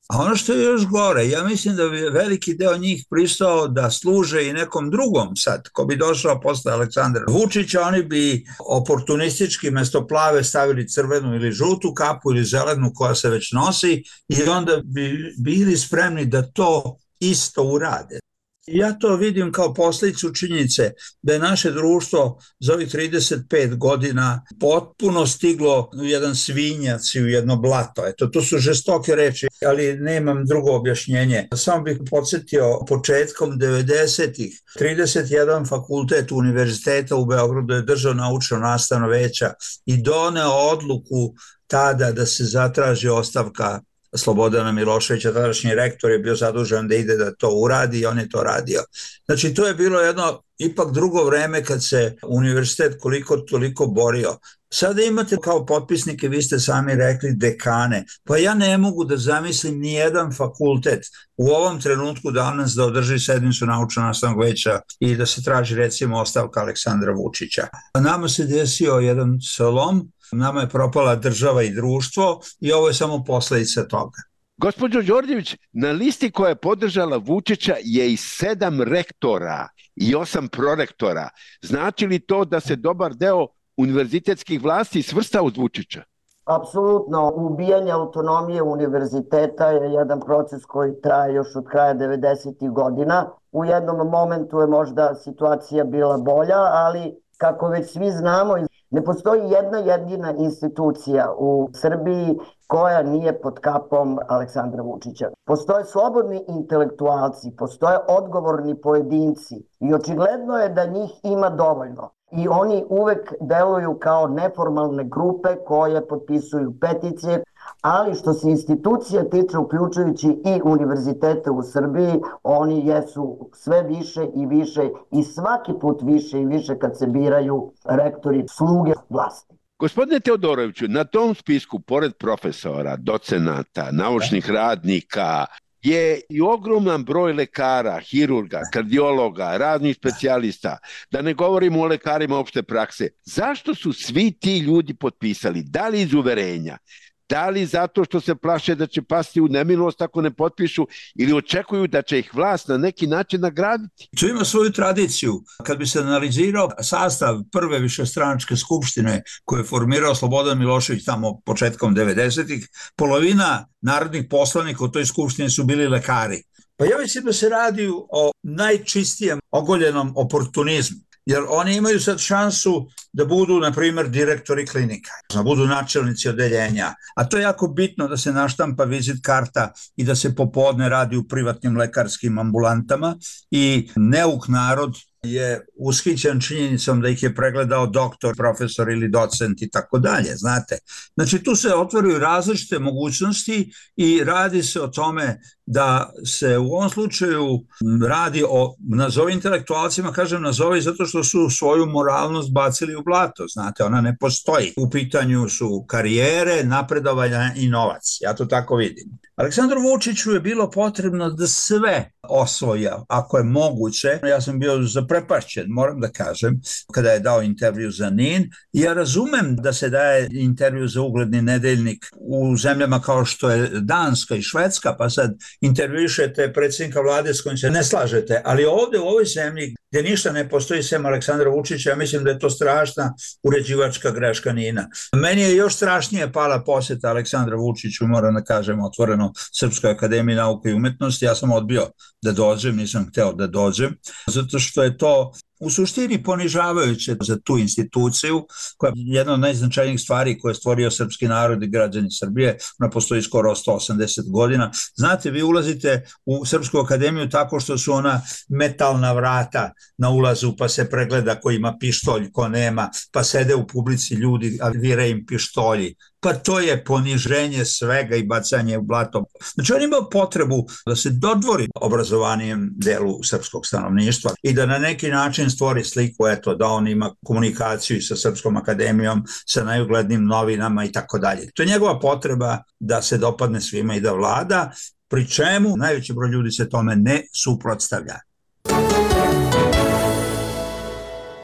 A ono što je još gore, ja mislim da bi veliki deo njih pristao da služe i nekom drugom sad, ko bi došao posle Aleksandra Vučića, oni bi oportunistički mesto plave stavili crvenu ili žutu kapu ili zelenu koja se već nosi i onda bi bili spremni da to isto urade. Ja to vidim kao posljedicu činjenice da je naše društvo za ovih trideset pet godina potpuno stiglo u jedan svinjac i u jedno blato. Eto, to su žestoke reči, ali nemam drugo objašnjenje. Samo bih podsjetio, početkom devedesetih trideset jedan fakultet univerziteta u Beogradu je držao naučno nastavno veća i doneo odluku tada da se zatraži ostavka Slobodana Miloševića, tadašnji rektor je bio zadužen da ide da to uradi i on je to radio. Znači to je bilo jedno ipak drugo vreme kad se univerzitet koliko toliko borio. Sada imate kao potpisnike, vi ste sami rekli, dekane. Pa ja ne mogu da zamislim ni jedan fakultet u ovom trenutku danas da održi sednicu naučno-nastavnog veća i da se traži recimo ostavka Aleksandra Vučića. Nama se desio jedan slom, nama je propala država i društvo i ovo je samo posledica toga. Gospođo Đorđević, na listi koja je podržala Vučića je i sedam rektora i osam prorektora. Znači li to da se dobar deo univerzitetskih vlasti svrsta uz Vučića? Apsolutno, ubijanje autonomije univerziteta je jedan proces koji traje još od kraja devedesetih godina. U jednom momentu je možda situacija bila bolja, ali kako već svi znamo, ne postoji jedna jedina institucija u Srbiji koja nije pod kapom Aleksandra Vučića. Postoje slobodni intelektualci, postoje odgovorni pojedinci i očigledno je da njih ima dovoljno. I oni uvek deluju kao neformalne grupe koje potpisuju peticije, ali što se institucija tiče, uključujući i univerzitete u Srbiji, oni jesu sve više i više i svaki put više i više kad se biraju rektori sluge vlasti. Gospodine Teodoroviću, na tom spisku, pored profesora, docenata, naučnih radnika, je i ogroman broj lekara, hirurga, kardiologa, raznih specijalista, da ne govorimo o lekarima opšte prakse. Zašto su svi ti ljudi potpisali? Da li iz uverenja? Da li zato što se plaše da će pasti u nemilost ako ne potpišu ili očekuju da će ih vlast na neki način nagraditi? To ima svoju tradiciju. Kad bi se analizirao sastav prve višestranačke skupštine koje je formirao Slobodan Milošević tamo početkom devedesetih, polovina narodnih poslanika u toj skupštini su bili lekari. Pa ja mislim da se radi o najčistijem ogoljenom oportunizmu. Jer oni imaju sad šansu da budu, na primjer, direktori klinika, da budu načelnici odeljenja. A to je jako bitno da se naštampa vizit karta i da se popodne radi u privatnim lekarskim ambulantama i neuk narod je ushićen činjenicom da ih je pregledao doktor, profesor ili docent i tako dalje, znate. Znači tu se otvaraju različite mogućnosti i radi se o tome da se u ovom slučaju radi o, nazovi intelektualcima, kažem nazovi zato što su svoju moralnost bacili u blato, znate, ona ne postoji. U pitanju su karijere, napredovanja i novac, ja to tako vidim. Aleksandru Vučiću je bilo potrebno da sve osvoja, ako je moguće. Ja sam bio zaprepašćen, moram da kažem, kada je dao intervju za N I N. Ja razumem da se daje intervju za ugledni nedeljnik u zemljama kao što je Danska i Švedska, pa sad intervjušete predsjednika vlade s kojim se ne slažete, ali ovdje u ovoj zemlji gdje ništa ne postoji sem Aleksandra Vučića, ja mislim da je to strašna uređivačka greška N I N-a. Meni je još strašnije pala posjeta Aleksandra Vučiću, moram da kažem otvoreno, Srpskoj akademiji nauke i umetnosti. Ja sam odbio da dođem, nisam hteo da dođem, zato što je to u suštini ponižavajuće za tu instituciju, koja je jedna od najznačajnijih stvari koje je stvorio srpski narod i građani Srbije. Ona postoji skoro sto osamdeset godina. Znate, vi ulazite u Srpsku akademiju tako što su ona metalna vrata na ulazu, pa se pregleda ko ima pištolj, ko nema, pa sede u publici ljudi, a vire im pištolji. Pa to je poniženje svega i bacanje u blato. Znači on ima potrebu da se dodvori obrazovanijem delu srpskog stanovništva i da na neki način stvori sliku, eto, da on ima komunikaciju sa Srpskom akademijom, sa najuglednijim novinama i tako dalje. To je njegova potreba da se dopadne svima i da vlada, pri čemu najveći broj ljudi se tome ne suprotstavlja.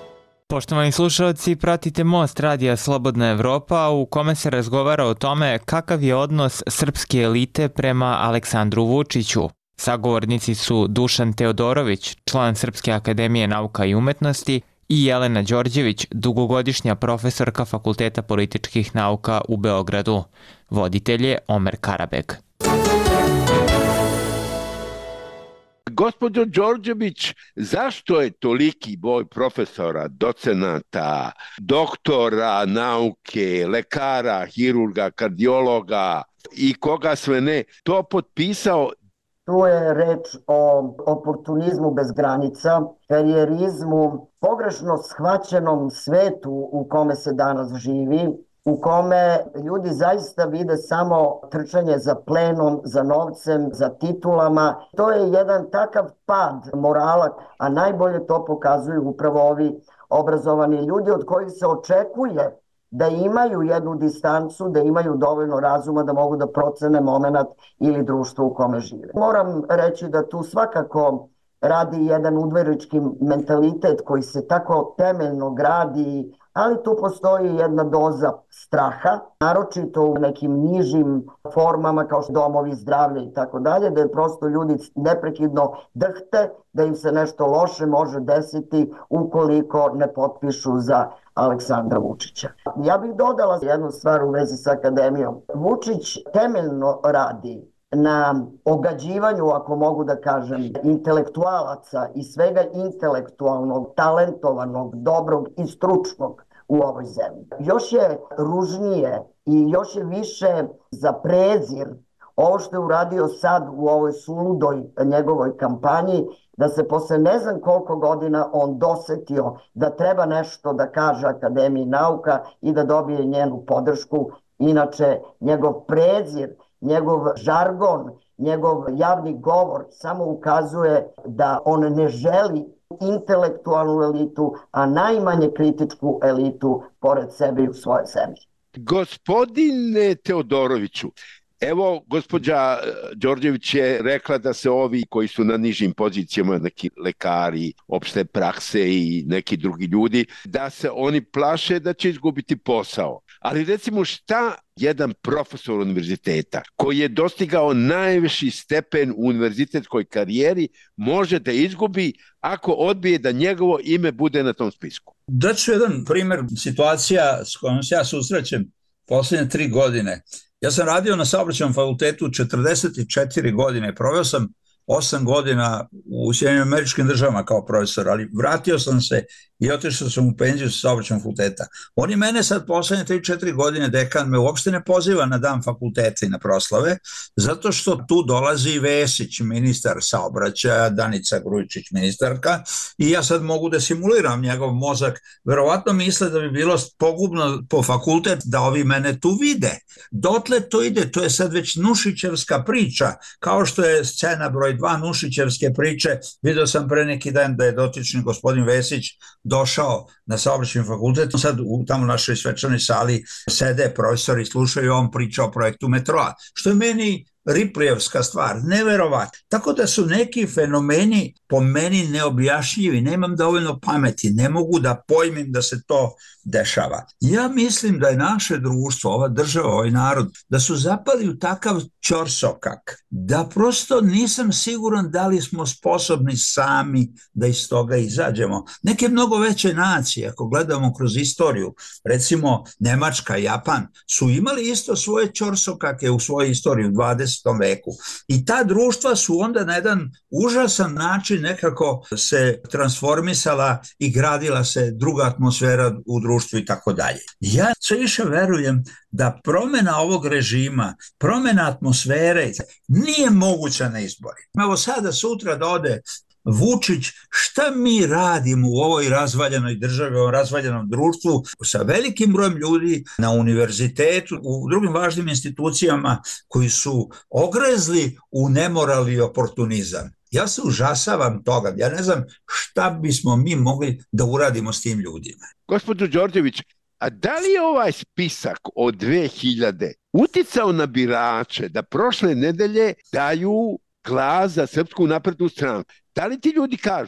Poštovani slušalci, pratite Most radija Slobodna Evropa u kome se razgovara o tome kakav je odnos srpske elite prema Aleksandru Vučiću. Sagovornici su Dušan Teodorović, član Srpske akademije nauka i umetnosti, i Jelena Đorđević, dugogodišnja profesorka Fakulteta političkih nauka u Beogradu. Voditelj je Omer Karabeg. Gospođo Đorđević, zašto je toliki broj profesora, docenata, doktora nauke, lekara, hirurga, kardiologa i koga sve ne to potpisao? Tu je reč o oportunizmu bez granica, karijerizmu, pogrešno shvaćenom svetu u kome se danas živi, u kome ljudi zaista vide samo trčanje za plenom, za novcem, za titulama. To je jedan takav pad morala, a najbolje to pokazuju upravo ovi obrazovani ljudi od kojih se očekuje da imaju jednu distancu, da imaju dovoljno razuma da mogu da procene moment ili društvo u kome žive. Moram reći da tu svakako radi jedan udverički mentalitet koji se tako temeljno gradi, ali tu postoji jedna doza straha, naročito u nekim nižim formama kao što domovi zdravlja i tako dalje, da je prosto ljudi neprekidno drhte, da im se nešto loše može desiti ukoliko ne potpišu za Aleksandra Vučića. Ja bih dodala jednu stvar u vezi sa akademijom. Vučić temeljno radi na ogađivanju, ako mogu da kažem, intelektualaca i svega intelektualnog, talentovanog, dobrog i stručnog u ovoj zemlji. Još je ružnije i još je više za prezir ovo što je uradio sad u ovoj suludoj njegovoj kampanji, da se posle ne znam koliko godina on dosetio da treba nešto da kaže Akademiji nauka i da dobije njenu podršku. Inače, njegov prezir, njegov žargon, njegov javni govor samo ukazuje da on ne želi intelektualnu elitu, a najmanje kritičku elitu pored sebe i u svojoj zemlji. Gospodine Teodoroviću, evo, gospođa Đorđević je rekla da se ovi koji su na nižim pozicijama, neki lekari, opšte prakse i neki drugi ljudi, da se oni plaše da će izgubiti posao. Ali recimo šta jedan profesor univerziteta koji je dostigao najviši stepen u univerzitetskoj karijeri može da izgubi ako odbije da njegovo ime bude na tom spisku? Daću jedan primjer situacija s kojom se ja susrećem posljednje tri godine. Ja sam radio na Saobraćajnom fakultetu četrdeset četiri godine, proveo sam osam godina u Sjedinjenim Američkim Državama kao profesor, ali vratio sam se i otišao sam u penziju sa Saobraćajnog fakulteta. Oni mene sad poslednje tri četiri godine, dekan me uopšte ne poziva na dan fakulteta i na proslave, zato što tu dolazi Vesić, ministar saobraćaja, Danica Grujičić, ministarka, i ja sad mogu da simuliram njegov mozak. Verovatno misle da bi bilo pogubno po fakultet da ovi mene tu vide. Dotle to ide, to je sad već Nušićevska priča, kao što je scena broj dva Nušićevske priče. Video sam pre neki dan da je dotični gospodin Vesić došao na Saobraćajni fakultet, sad u tamo našoj svečanoj sali sede profesori, slušaju, on priča o projektu metroa, što je meni Ripleyevska stvar, neverovatno. Tako da su neki fenomeni po meni neobjašnjivi, nemam dovoljno pameti, ne mogu da pojmim da se to dešava. Ja mislim da je naše društvo, ova država, ovaj narod, da su zapali u takav ćorsokak, da prosto nisam siguran da li smo sposobni sami da iz toga izađemo. Neke mnogo veće nacije, ako gledamo kroz istoriju, recimo Nemačka, Japan, su imali isto svoje ćorsokake u svojoj istoriji u dvadesetom veku. I ta društva su onda na jedan užasan način nekako se transformisala i gradila se druga atmosfera u društvu i tako dalje. Ja sve više verujem da promjena ovog režima, promjena atmosfere nije moguća na izbori. Evo sada sutra da ode Vučić, šta mi radimo u ovoj razvaljenoj državi, u ovom razvaljenom društvu sa velikim brojem ljudi na univerzitetu, u drugim važnim institucijama koji su ogrezli u nemoral i oportunizam. Ja se užasavam toga, ja ne znam šta bismo mi mogli da uradimo s tim ljudima. Gospođo Đorđević, a da li je ovaj spisak od dve hiljade uticao na birače da prošle nedelje daju glas za Srpsku naprednu stranku? Da li ti ljudi kažu,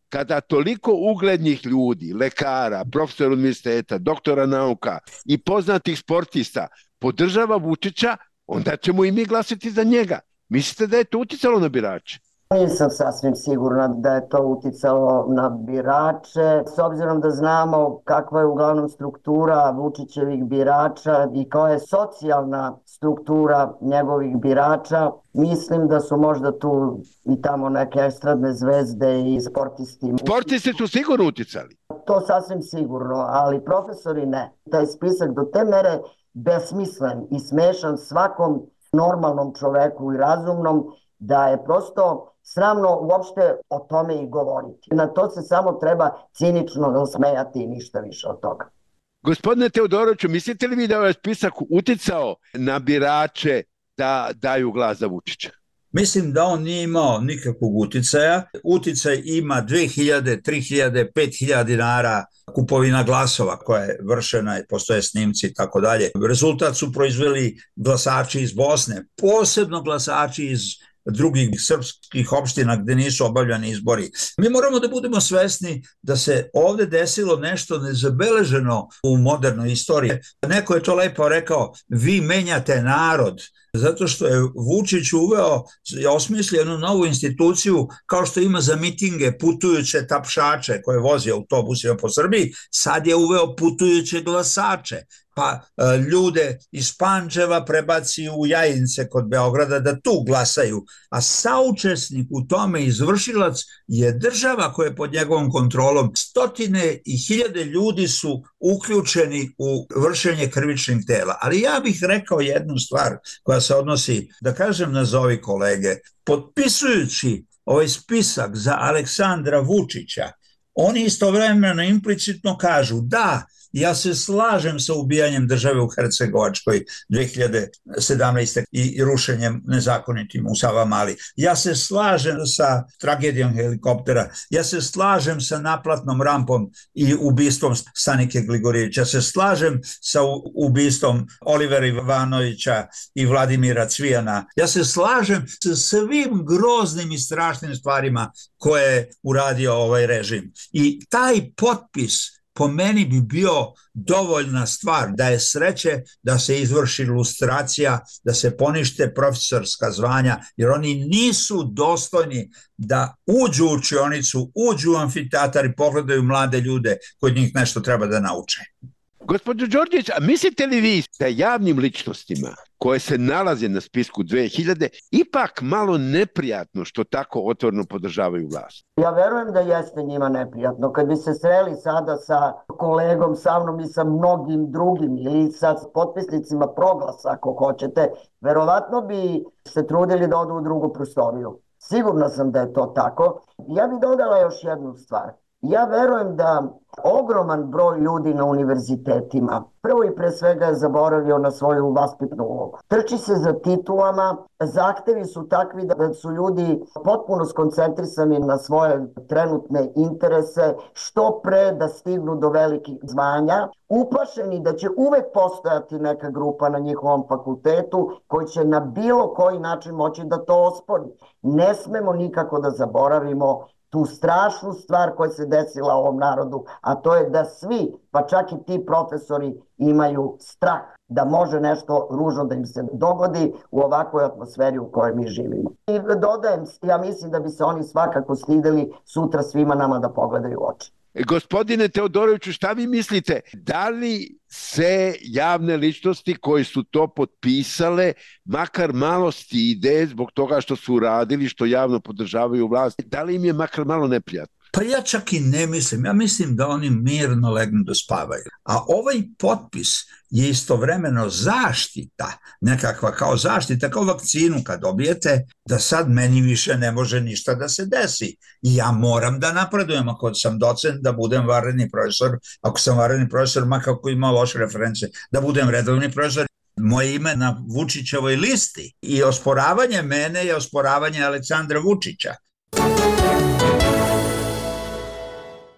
kada toliko uglednih ljudi, lekara, profesora univerziteta, doktora nauka i poznatih sportista podržava Vučića, onda ćemo i mi glasiti za njega. Mislite da je to uticalo na birače? Nisam sasvim sigurna da je to uticalo na birače, s obzirom da znamo kakva je uglavnom struktura Vučićevih birača i koja je socijalna struktura njegovih birača. Mislim da su možda tu i tamo neke estradne zvezde i sportisti. Sportisti su sigurno uticali. To sasvim sigurno, ali profesori ne. Taj spisak do te mere besmislen i smešan svakom normalnom čoveku i razumnom, da je prosto sramno uopšte o tome i govoriti. Na to se samo treba cinično smejati i ništa više od toga. Gospodine Teodoroviću, mislite li vi da je ovaj spisak uticao na birače da daju glas za Vučića? Mislim da on nije imao nikakvog uticaja. Uticaj ima dve hiljade, tri hiljade, pet hiljada dinara kupovina glasova koja je vršena, postoje snimci i tako dalje. Rezultat su proizveli glasači iz Bosne, posebno glasači iz drugih srpskih opština gde nisu obavljani izbori. Mi moramo da budemo svesni da se ovde desilo nešto nezabeleženo u modernoj istoriji. Neko je to lepo rekao, vi menjate narod, zato što je Vučić uveo, osmislio jednu novu instituciju kao što ima za mitinge putujuće tapšače koje vozi autobusima po Srbiji, sad je uveo putujuće glasače. Pa ljude iz Pančeva prebaci u Jajince kod Beograda da tu glasaju, a saučesnik u tome izvršilac je država koja je pod njegovom kontrolom. Stotine i hiljade ljudi su uključeni u vršenje krivičnih dela. Ali ja bih rekao jednu stvar koja se odnosi, da kažem nazovi kolege, potpisujući ovaj spisak za Aleksandra Vučića, oni istovremeno implicitno kažu da, ja se slažem sa ubijanjem države u Hercegovačkoj dve hiljade sedamnaeste. i rušenjem nezakonitim u Savamali. Ja se slažem sa tragedijom helikoptera. Ja se slažem sa naplatnom rampom i ubistvom Stanike Gligorijevića. Ja se slažem sa ubistvom Olivera Ivanovića i Vladimira Cvijana. Ja se slažem sa svim groznim i strašnim stvarima koje je uradio ovaj režim. I taj potpis po meni bi bio dovoljna stvar da je sreće da se izvrši lustracija, da se ponište profesorska zvanja, jer oni nisu dostojni da uđu u učionicu, uđu u amfiteatar i pogledaju mlade ljude koji njih nešto treba da nauče. Gospođo Đorđević, a mislite li vi da javnim ličnostima koje se nalaze na spisku dve hiljade ipak malo neprijatno što tako otvoreno podržavaju vlast? Ja verujem da jeste njima neprijatno. Kad bi se sreli sada sa kolegom, sa mnom i sa mnogim drugim ili sa potpisnicima proglasa, ako hoćete, verovatno bi se trudili da odu u drugu prostoriju. Sigurna sam da je to tako. Ja bih dodala još jednu stvar. Ja verujem da ogroman broj ljudi na univerzitetima prvo i pre svega je zaboravio na svoju vaspitnu ulogu. Trči se za titulama, zahtevi su takvi da su ljudi potpuno skoncentrisani na svoje trenutne interese, što pre da stignu do velikih zvanja, uplašeni da će uvek postojati neka grupa na njihovom fakultetu koji će na bilo koji način moći da to ospori. Ne smemo nikako da zaboravimo tu strašnu stvar koja se desila ovom narodu, a to je da svi, pa čak i ti profesori, imaju strah da može nešto ružno da im se dogodi u ovakvoj atmosferi u kojoj mi živimo. I dodajem, ja mislim da bi se oni svakako stideli sutra svima nama da pogledaju u oči. Gospodine Teodoroviću, šta vi mislite? Da li se javne ličnosti koji su to potpisale makar malo stide zbog toga što su uradili, što javno podržavaju vlast? Da li im je makar malo neprijatno? Pa ja čak i ne mislim. Ja mislim da oni mirno legnu da spavaju. A ovaj potpis je istovremeno zaštita, nekakva kao zaštita, kao vakcinu kad dobijete, da sad meni više ne može ništa da se desi. I ja moram da napredujem, ako sam docent, da budem vanredni profesor, ako sam vanredni profesor, makako ima loše reference, da budem redovni profesor. Moje ime na Vučićevoj listi i osporavanje mene je osporavanje Aleksandra Vučića.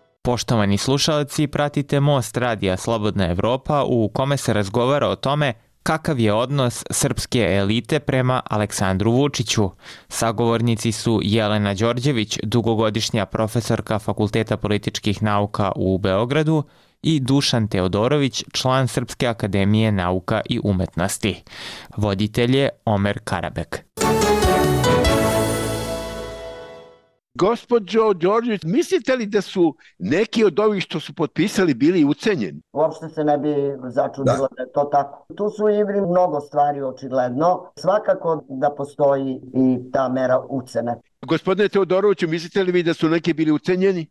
Poštovani slušalci, pratite Most radija Slobodna Evropa u kome se razgovara o tome kakav je odnos srpske elite prema Aleksandru Vučiću. Sagovornici su Jelena Đorđević, dugogodišnja profesorka Fakulteta političkih nauka u Beogradu, i Dušan Teodorović, član Srpske akademije nauka i umetnosti. Voditelj je Omer Karabek. Gospođo Đorđević, mislite li da su neki od ovih što su potpisali bili ucenjeni? Uopšte se ne bi začudilo da je to tako. Tu su u igri mnogo stvari očigledno. Svakako da postoji i ta mera ucene. Gospodine Teodoroviću, mislite li vi da su neki bili ucenjeni?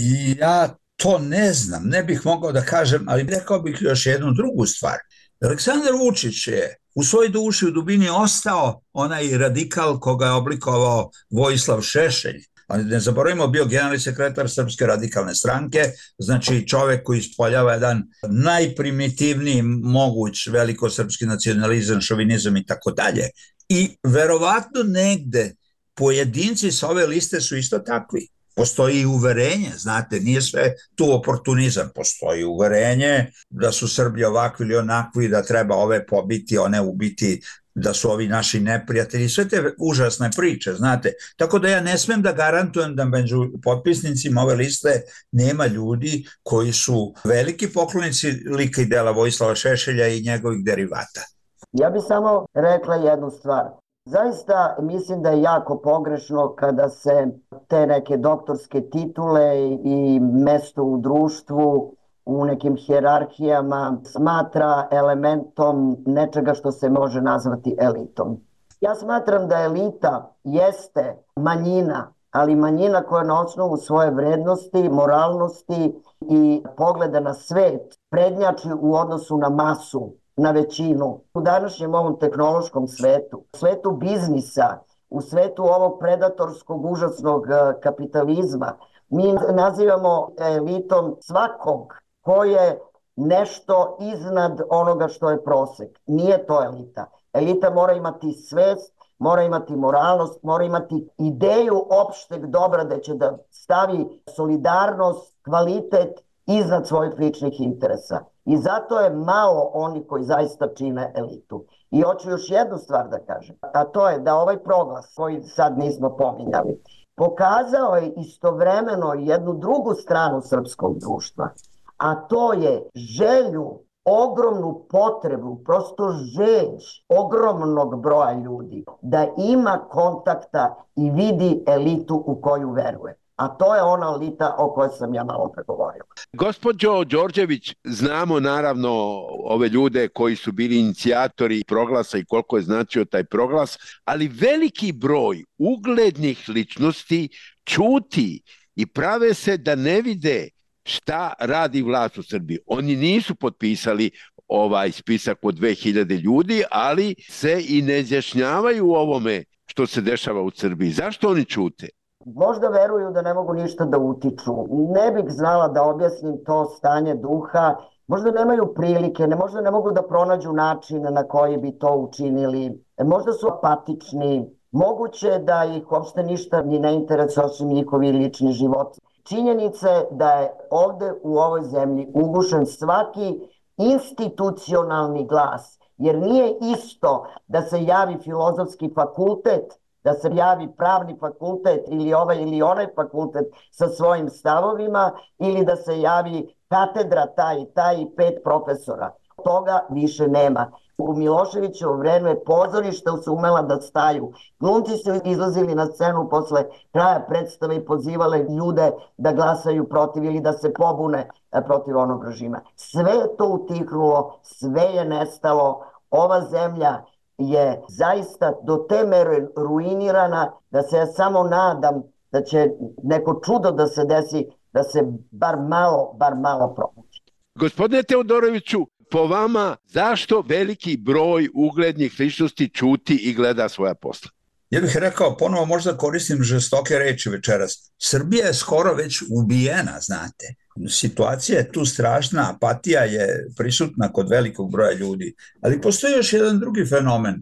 Ja to ne znam, ne bih mogao da kažem, ali rekao bih još jednu drugu stvar. Aleksandar Vučić je u svojoj duši, u dubini ostao onaj radikal koga je oblikovao Vojislav Šešelj. Ali ne zaboravimo, bio generalni sekretar Srpske radikalne stranke, znači čovek koji ispoljava jedan najprimitivniji moguć velikosrpski nacionalizam, šovinizam i tako dalje. I verovatno negde pojedinci sa ove liste su isto takvi. Postoji i uverenje, znate, nije sve tu oportunizam, postoji uverenje da su Srbi ovakvi ili onakvi, da treba ove pobiti, one ubiti, da su ovi naši neprijatelji, sve te užasne priče, znate. Tako da ja ne smem da garantujem da među potpisnicima ove liste nema ljudi koji su veliki poklonici lika i dela Vojislava Šešelja i njegovih derivata. Ja bih samo rekla jednu stvar. Zaista mislim da je jako pogrešno kada se te neke doktorske titule i mesto u društvu u nekim hijerarhijama smatra elementom nečega što se može nazvati elitom. Ja smatram da elita jeste manjina, ali manjina koja na osnovu svoje vrednosti, moralnosti i pogleda na svet prednjači u odnosu na masu, na većinu. U današnjem ovom tehnološkom svetu, u svetu biznisa, u svetu ovog predatorskog užasnog kapitalizma, mi nazivamo elitom svakog ko je nešto iznad onoga što je prosek. Nije to elita. Elita mora imati svest, mora imati moralnost, mora imati ideju opšteg dobra da će da stavi solidarnost, kvalitet iznad svojih ličnih interesa. I zato je malo oni koji zaista čine elitu. I hoću još jednu stvar da kažem, a to je da ovaj proglas koji sad nismo pominjali, pokazao je istovremeno jednu drugu stranu srpskog društva, a to je želju, ogromnu potrebu, prosto žeđ ogromnog broja ljudi da ima kontakta i vidi elitu u koju veruje. A to je ona elita o kojoj sam ja malo pregovorio. Gospođo Đorđević, znamo naravno ove ljude koji su bili inicijatori proglasa i koliko je značio taj proglas, ali veliki broj uglednih ličnosti ćuti i prave se da ne vide šta radi vlast u Srbiji. Oni nisu potpisali ovaj spisak od dve hiljade ljudi, ali se i ne izjašnjavaju u ovome što se dešava u Srbiji. Zašto oni ćute? Možda veruju da ne mogu ništa da utiču. Ne bih znala da objasnim to stanje duha. Možda nemaju prilike, ne, možda ne mogu da pronađu način na koji bi to učinili. Možda su apatični. Moguće da ih uopšte ništa ni ne interesuje osim njihovi lični život. Činjenica je da je ovde u ovoj zemlji ugušen svaki institucionalni glas. Jer nije isto da se javi filozofski fakultet, da se javi pravni fakultet ili ovaj ili onaj fakultet sa svojim stavovima ili da se javi katedra taj i taj i pet profesora. Toga više nema. U Miloševićevo vreme pozorišta su umela da staju. Glumci su izlazili na scenu posle kraja predstave i pozivale ljude da glasaju protiv ili da se pobune protiv onog režima. Sve je to utihnulo, sve je nestalo. Ova zemlja je zaista do te mere ruinirana da se ja samo nadam da će neko čudo da se desi, da se bar malo, bar malo probudi. Gospodine Teodoroviću, po vama, zašto veliki broj uglednih ličnosti ćuti i gleda svoja posla? Ja bih rekao, ponovo možda koristim žestoke reči večeras. Srbija je skoro već ubijena, znate. Situacija je tu strašna, apatija je prisutna kod velikog broja ljudi. Ali postoji još jedan drugi fenomen.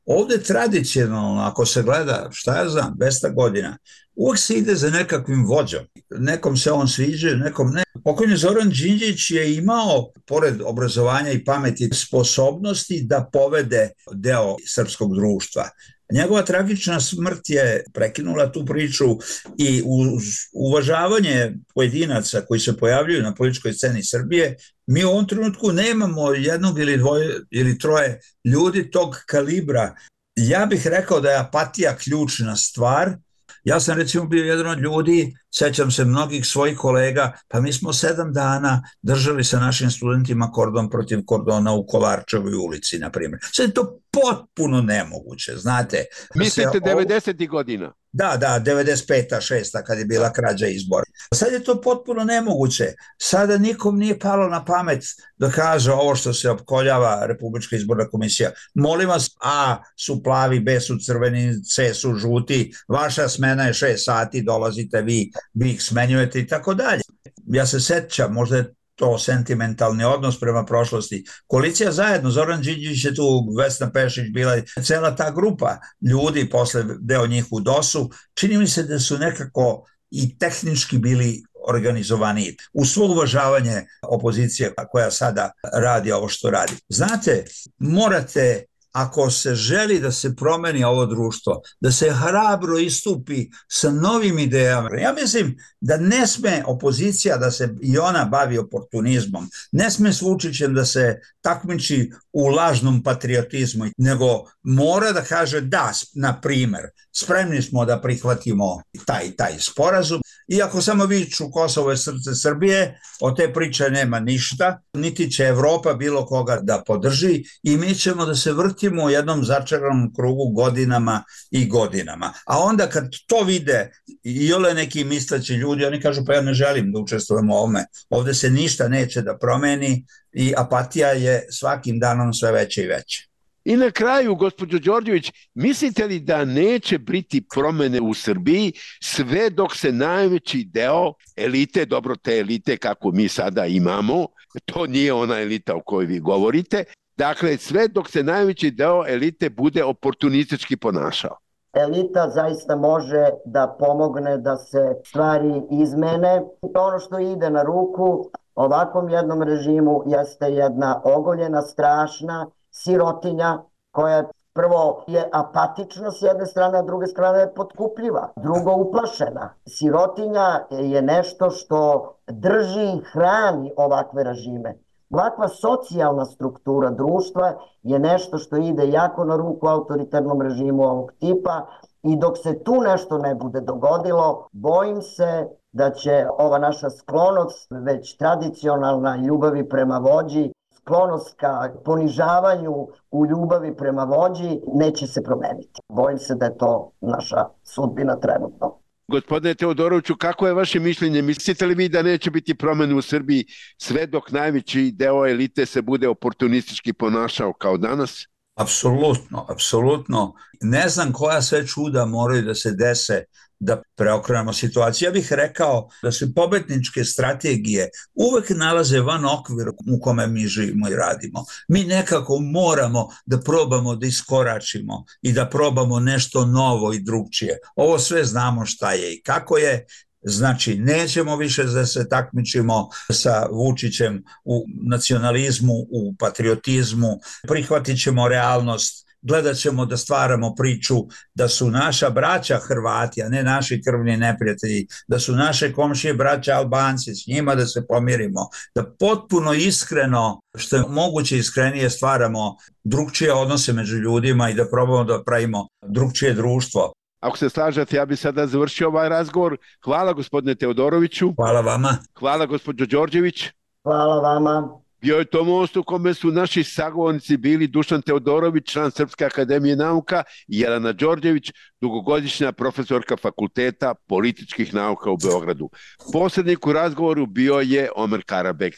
Ovde tradicionalno, ako se gleda, šta ja znam, dvesta godina, uvek se ide za nekakvim vođom. Nekom se on sviđa, nekom ne. Pokojni Zoran Đinđić je imao, pored obrazovanja i pameti, sposobnosti da povede deo srpskog društva. Njegova tragična smrt je prekinula tu priču i uz uvažavanje pojedinaca koji se pojavljuju na političkoj sceni Srbije, mi u ovom trenutku nemamo jednog ili dvoje ili troje ljudi tog kalibra. Ja bih rekao da je apatija ključna stvar. Ja sam recimo bio jedan od ljudi, sećam se mnogih svojih kolega, pa mi smo sedam dana držali sa našim studentima kordon protiv kordona u Kolarčevoj ulici, na primjer. Sad je to potpuno nemoguće, znate. Mislite devedesetih godina? Da, da, devedeset peta, šesta kad je bila krađa izbora. Sad je to potpuno nemoguće. Sada nikom nije palo na pamet da kaže ovo što se opkoljava Republička izborna komisija. Molim vas, A su plavi, B su crveni, C su žuti, vaša smena je šest sati, dolazite vi, vi ih smenjujete i tako dalje. Ja se sećam, možda je to sentimentalni odnos prema prošlosti. Koalicija zajedno, Zoran Đinđić je tu, Vesna Pešić bila, cela ta grupa ljudi, posle deo njih u dosu, čini mi se da su nekako i tehnički bili organizovaniji. U svo uvažavanje opozicije koja sada radi ovo što radi. Znate, morate, ako se želi da se promeni ovo društvo, da se hrabro istupi sa novim idejama. Ja mislim da ne sme opozicija da se i ona bavi oportunizmom, ne sme s Vučićem da se takmiči u lažnom patriotizmu, nego mora da kaže da, na primer, spremni smo da prihvatimo taj taj sporazum, iako samo viču Kosovo je srce Srbije, od te priče nema ništa, niti će Evropa bilo koga da podrži i mi ćemo da se vrtimo u jednom začaranom krugu godinama i godinama. A onda kad to vide i ole neki misleći ljudi, oni kažu pa ja ne želim da učestvujem u ovome, ovde se ništa neće da promeni i apatija je svakim danom sve veća i veća. I na kraju, gospođo Đorđević, mislite li da neće biti promene u Srbiji sve dok se najveći deo elite, dobro te elite kako mi sada imamo, to nije ona elita o kojoj vi govorite, dakle sve dok se najveći deo elite bude oportunistički ponašao? Elita zaista može da pomogne da se stvari izmene. Ono što ide na ruku ovakvom jednom režimu jeste jedna ogoljena, strašna sirotinja koja prvo je apatična s jedne strane, a druge strane je potkupljiva, drugo uplašena. Sirotinja je nešto što drži i hrani ovakve režime. Ovakva socijalna struktura društva je nešto što ide jako na ruku autoritarnom režimu ovog tipa i dok se tu nešto ne bude dogodilo, bojim se da će ova naša sklonost, već tradicionalna ljubavi prema vođi, sklonost ka ponižavanju u ljubavi prema vođi, neće se promeniti. Bojim se da je to naša sudbina trenutno. Gospodine Teodoroviću, kako je vaše mišljenje? Mislite li vi da neće biti promene u Srbiji sve dok najveći deo elite se bude oportunistički ponašao kao danas? Apsolutno, apsolutno. Ne znam koja sve čuda moraju da se dese da preokrenemo situaciju. Ja bih rekao da se pobedničke strategije uvek nalaze van okvira u kome mi živimo i radimo. Mi nekako moramo da probamo da iskoračimo i da probamo nešto novo i drugčije. Ovo sve znamo šta je i kako je. Znači, nećemo više da se takmičimo sa Vučićem u nacionalizmu, u patriotizmu, prihvatit ćemo realnost, gledat ćemo da stvaramo priču da su naša braća Hrvati, a ne naši krvni neprijatelji, da su naše komšije braća Albanci, s njima da se pomirimo, da potpuno iskreno, što je moguće iskrenije, stvaramo drugčije odnose među ljudima i da probamo da pravimo drugčije društvo. Ako se slažete, ja bih sada završio ovaj razgovor. Hvala gospodine Teodoroviću. Hvala vama. Hvala gospođo Đorđević. Hvala vama. Bio je to most u kome su naši sagovornici bili Dušan Teodorović, član Srpske akademije nauka, i Jelena Đorđević, dugogodišnja profesorka Fakulteta političkih nauka u Beogradu. Posrednik u razgovoru bio je Omer Karabek.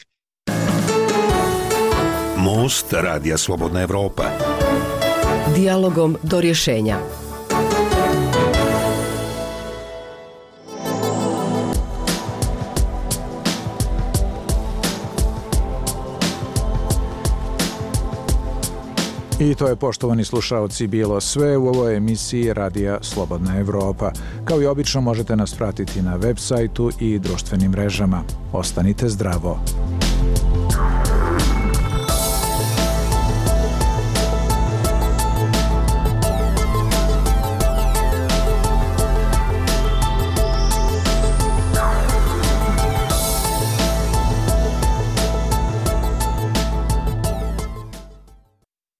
Most Radija Slobodna Evropa. Dijalogom do rješenja. I to je, poštovani slušaoci, bilo sve u ovoj emisiji Radija Slobodna Evropa. Kao i obično možete nas pratiti na web sajtu i društvenim mrežama. Ostanite zdravo.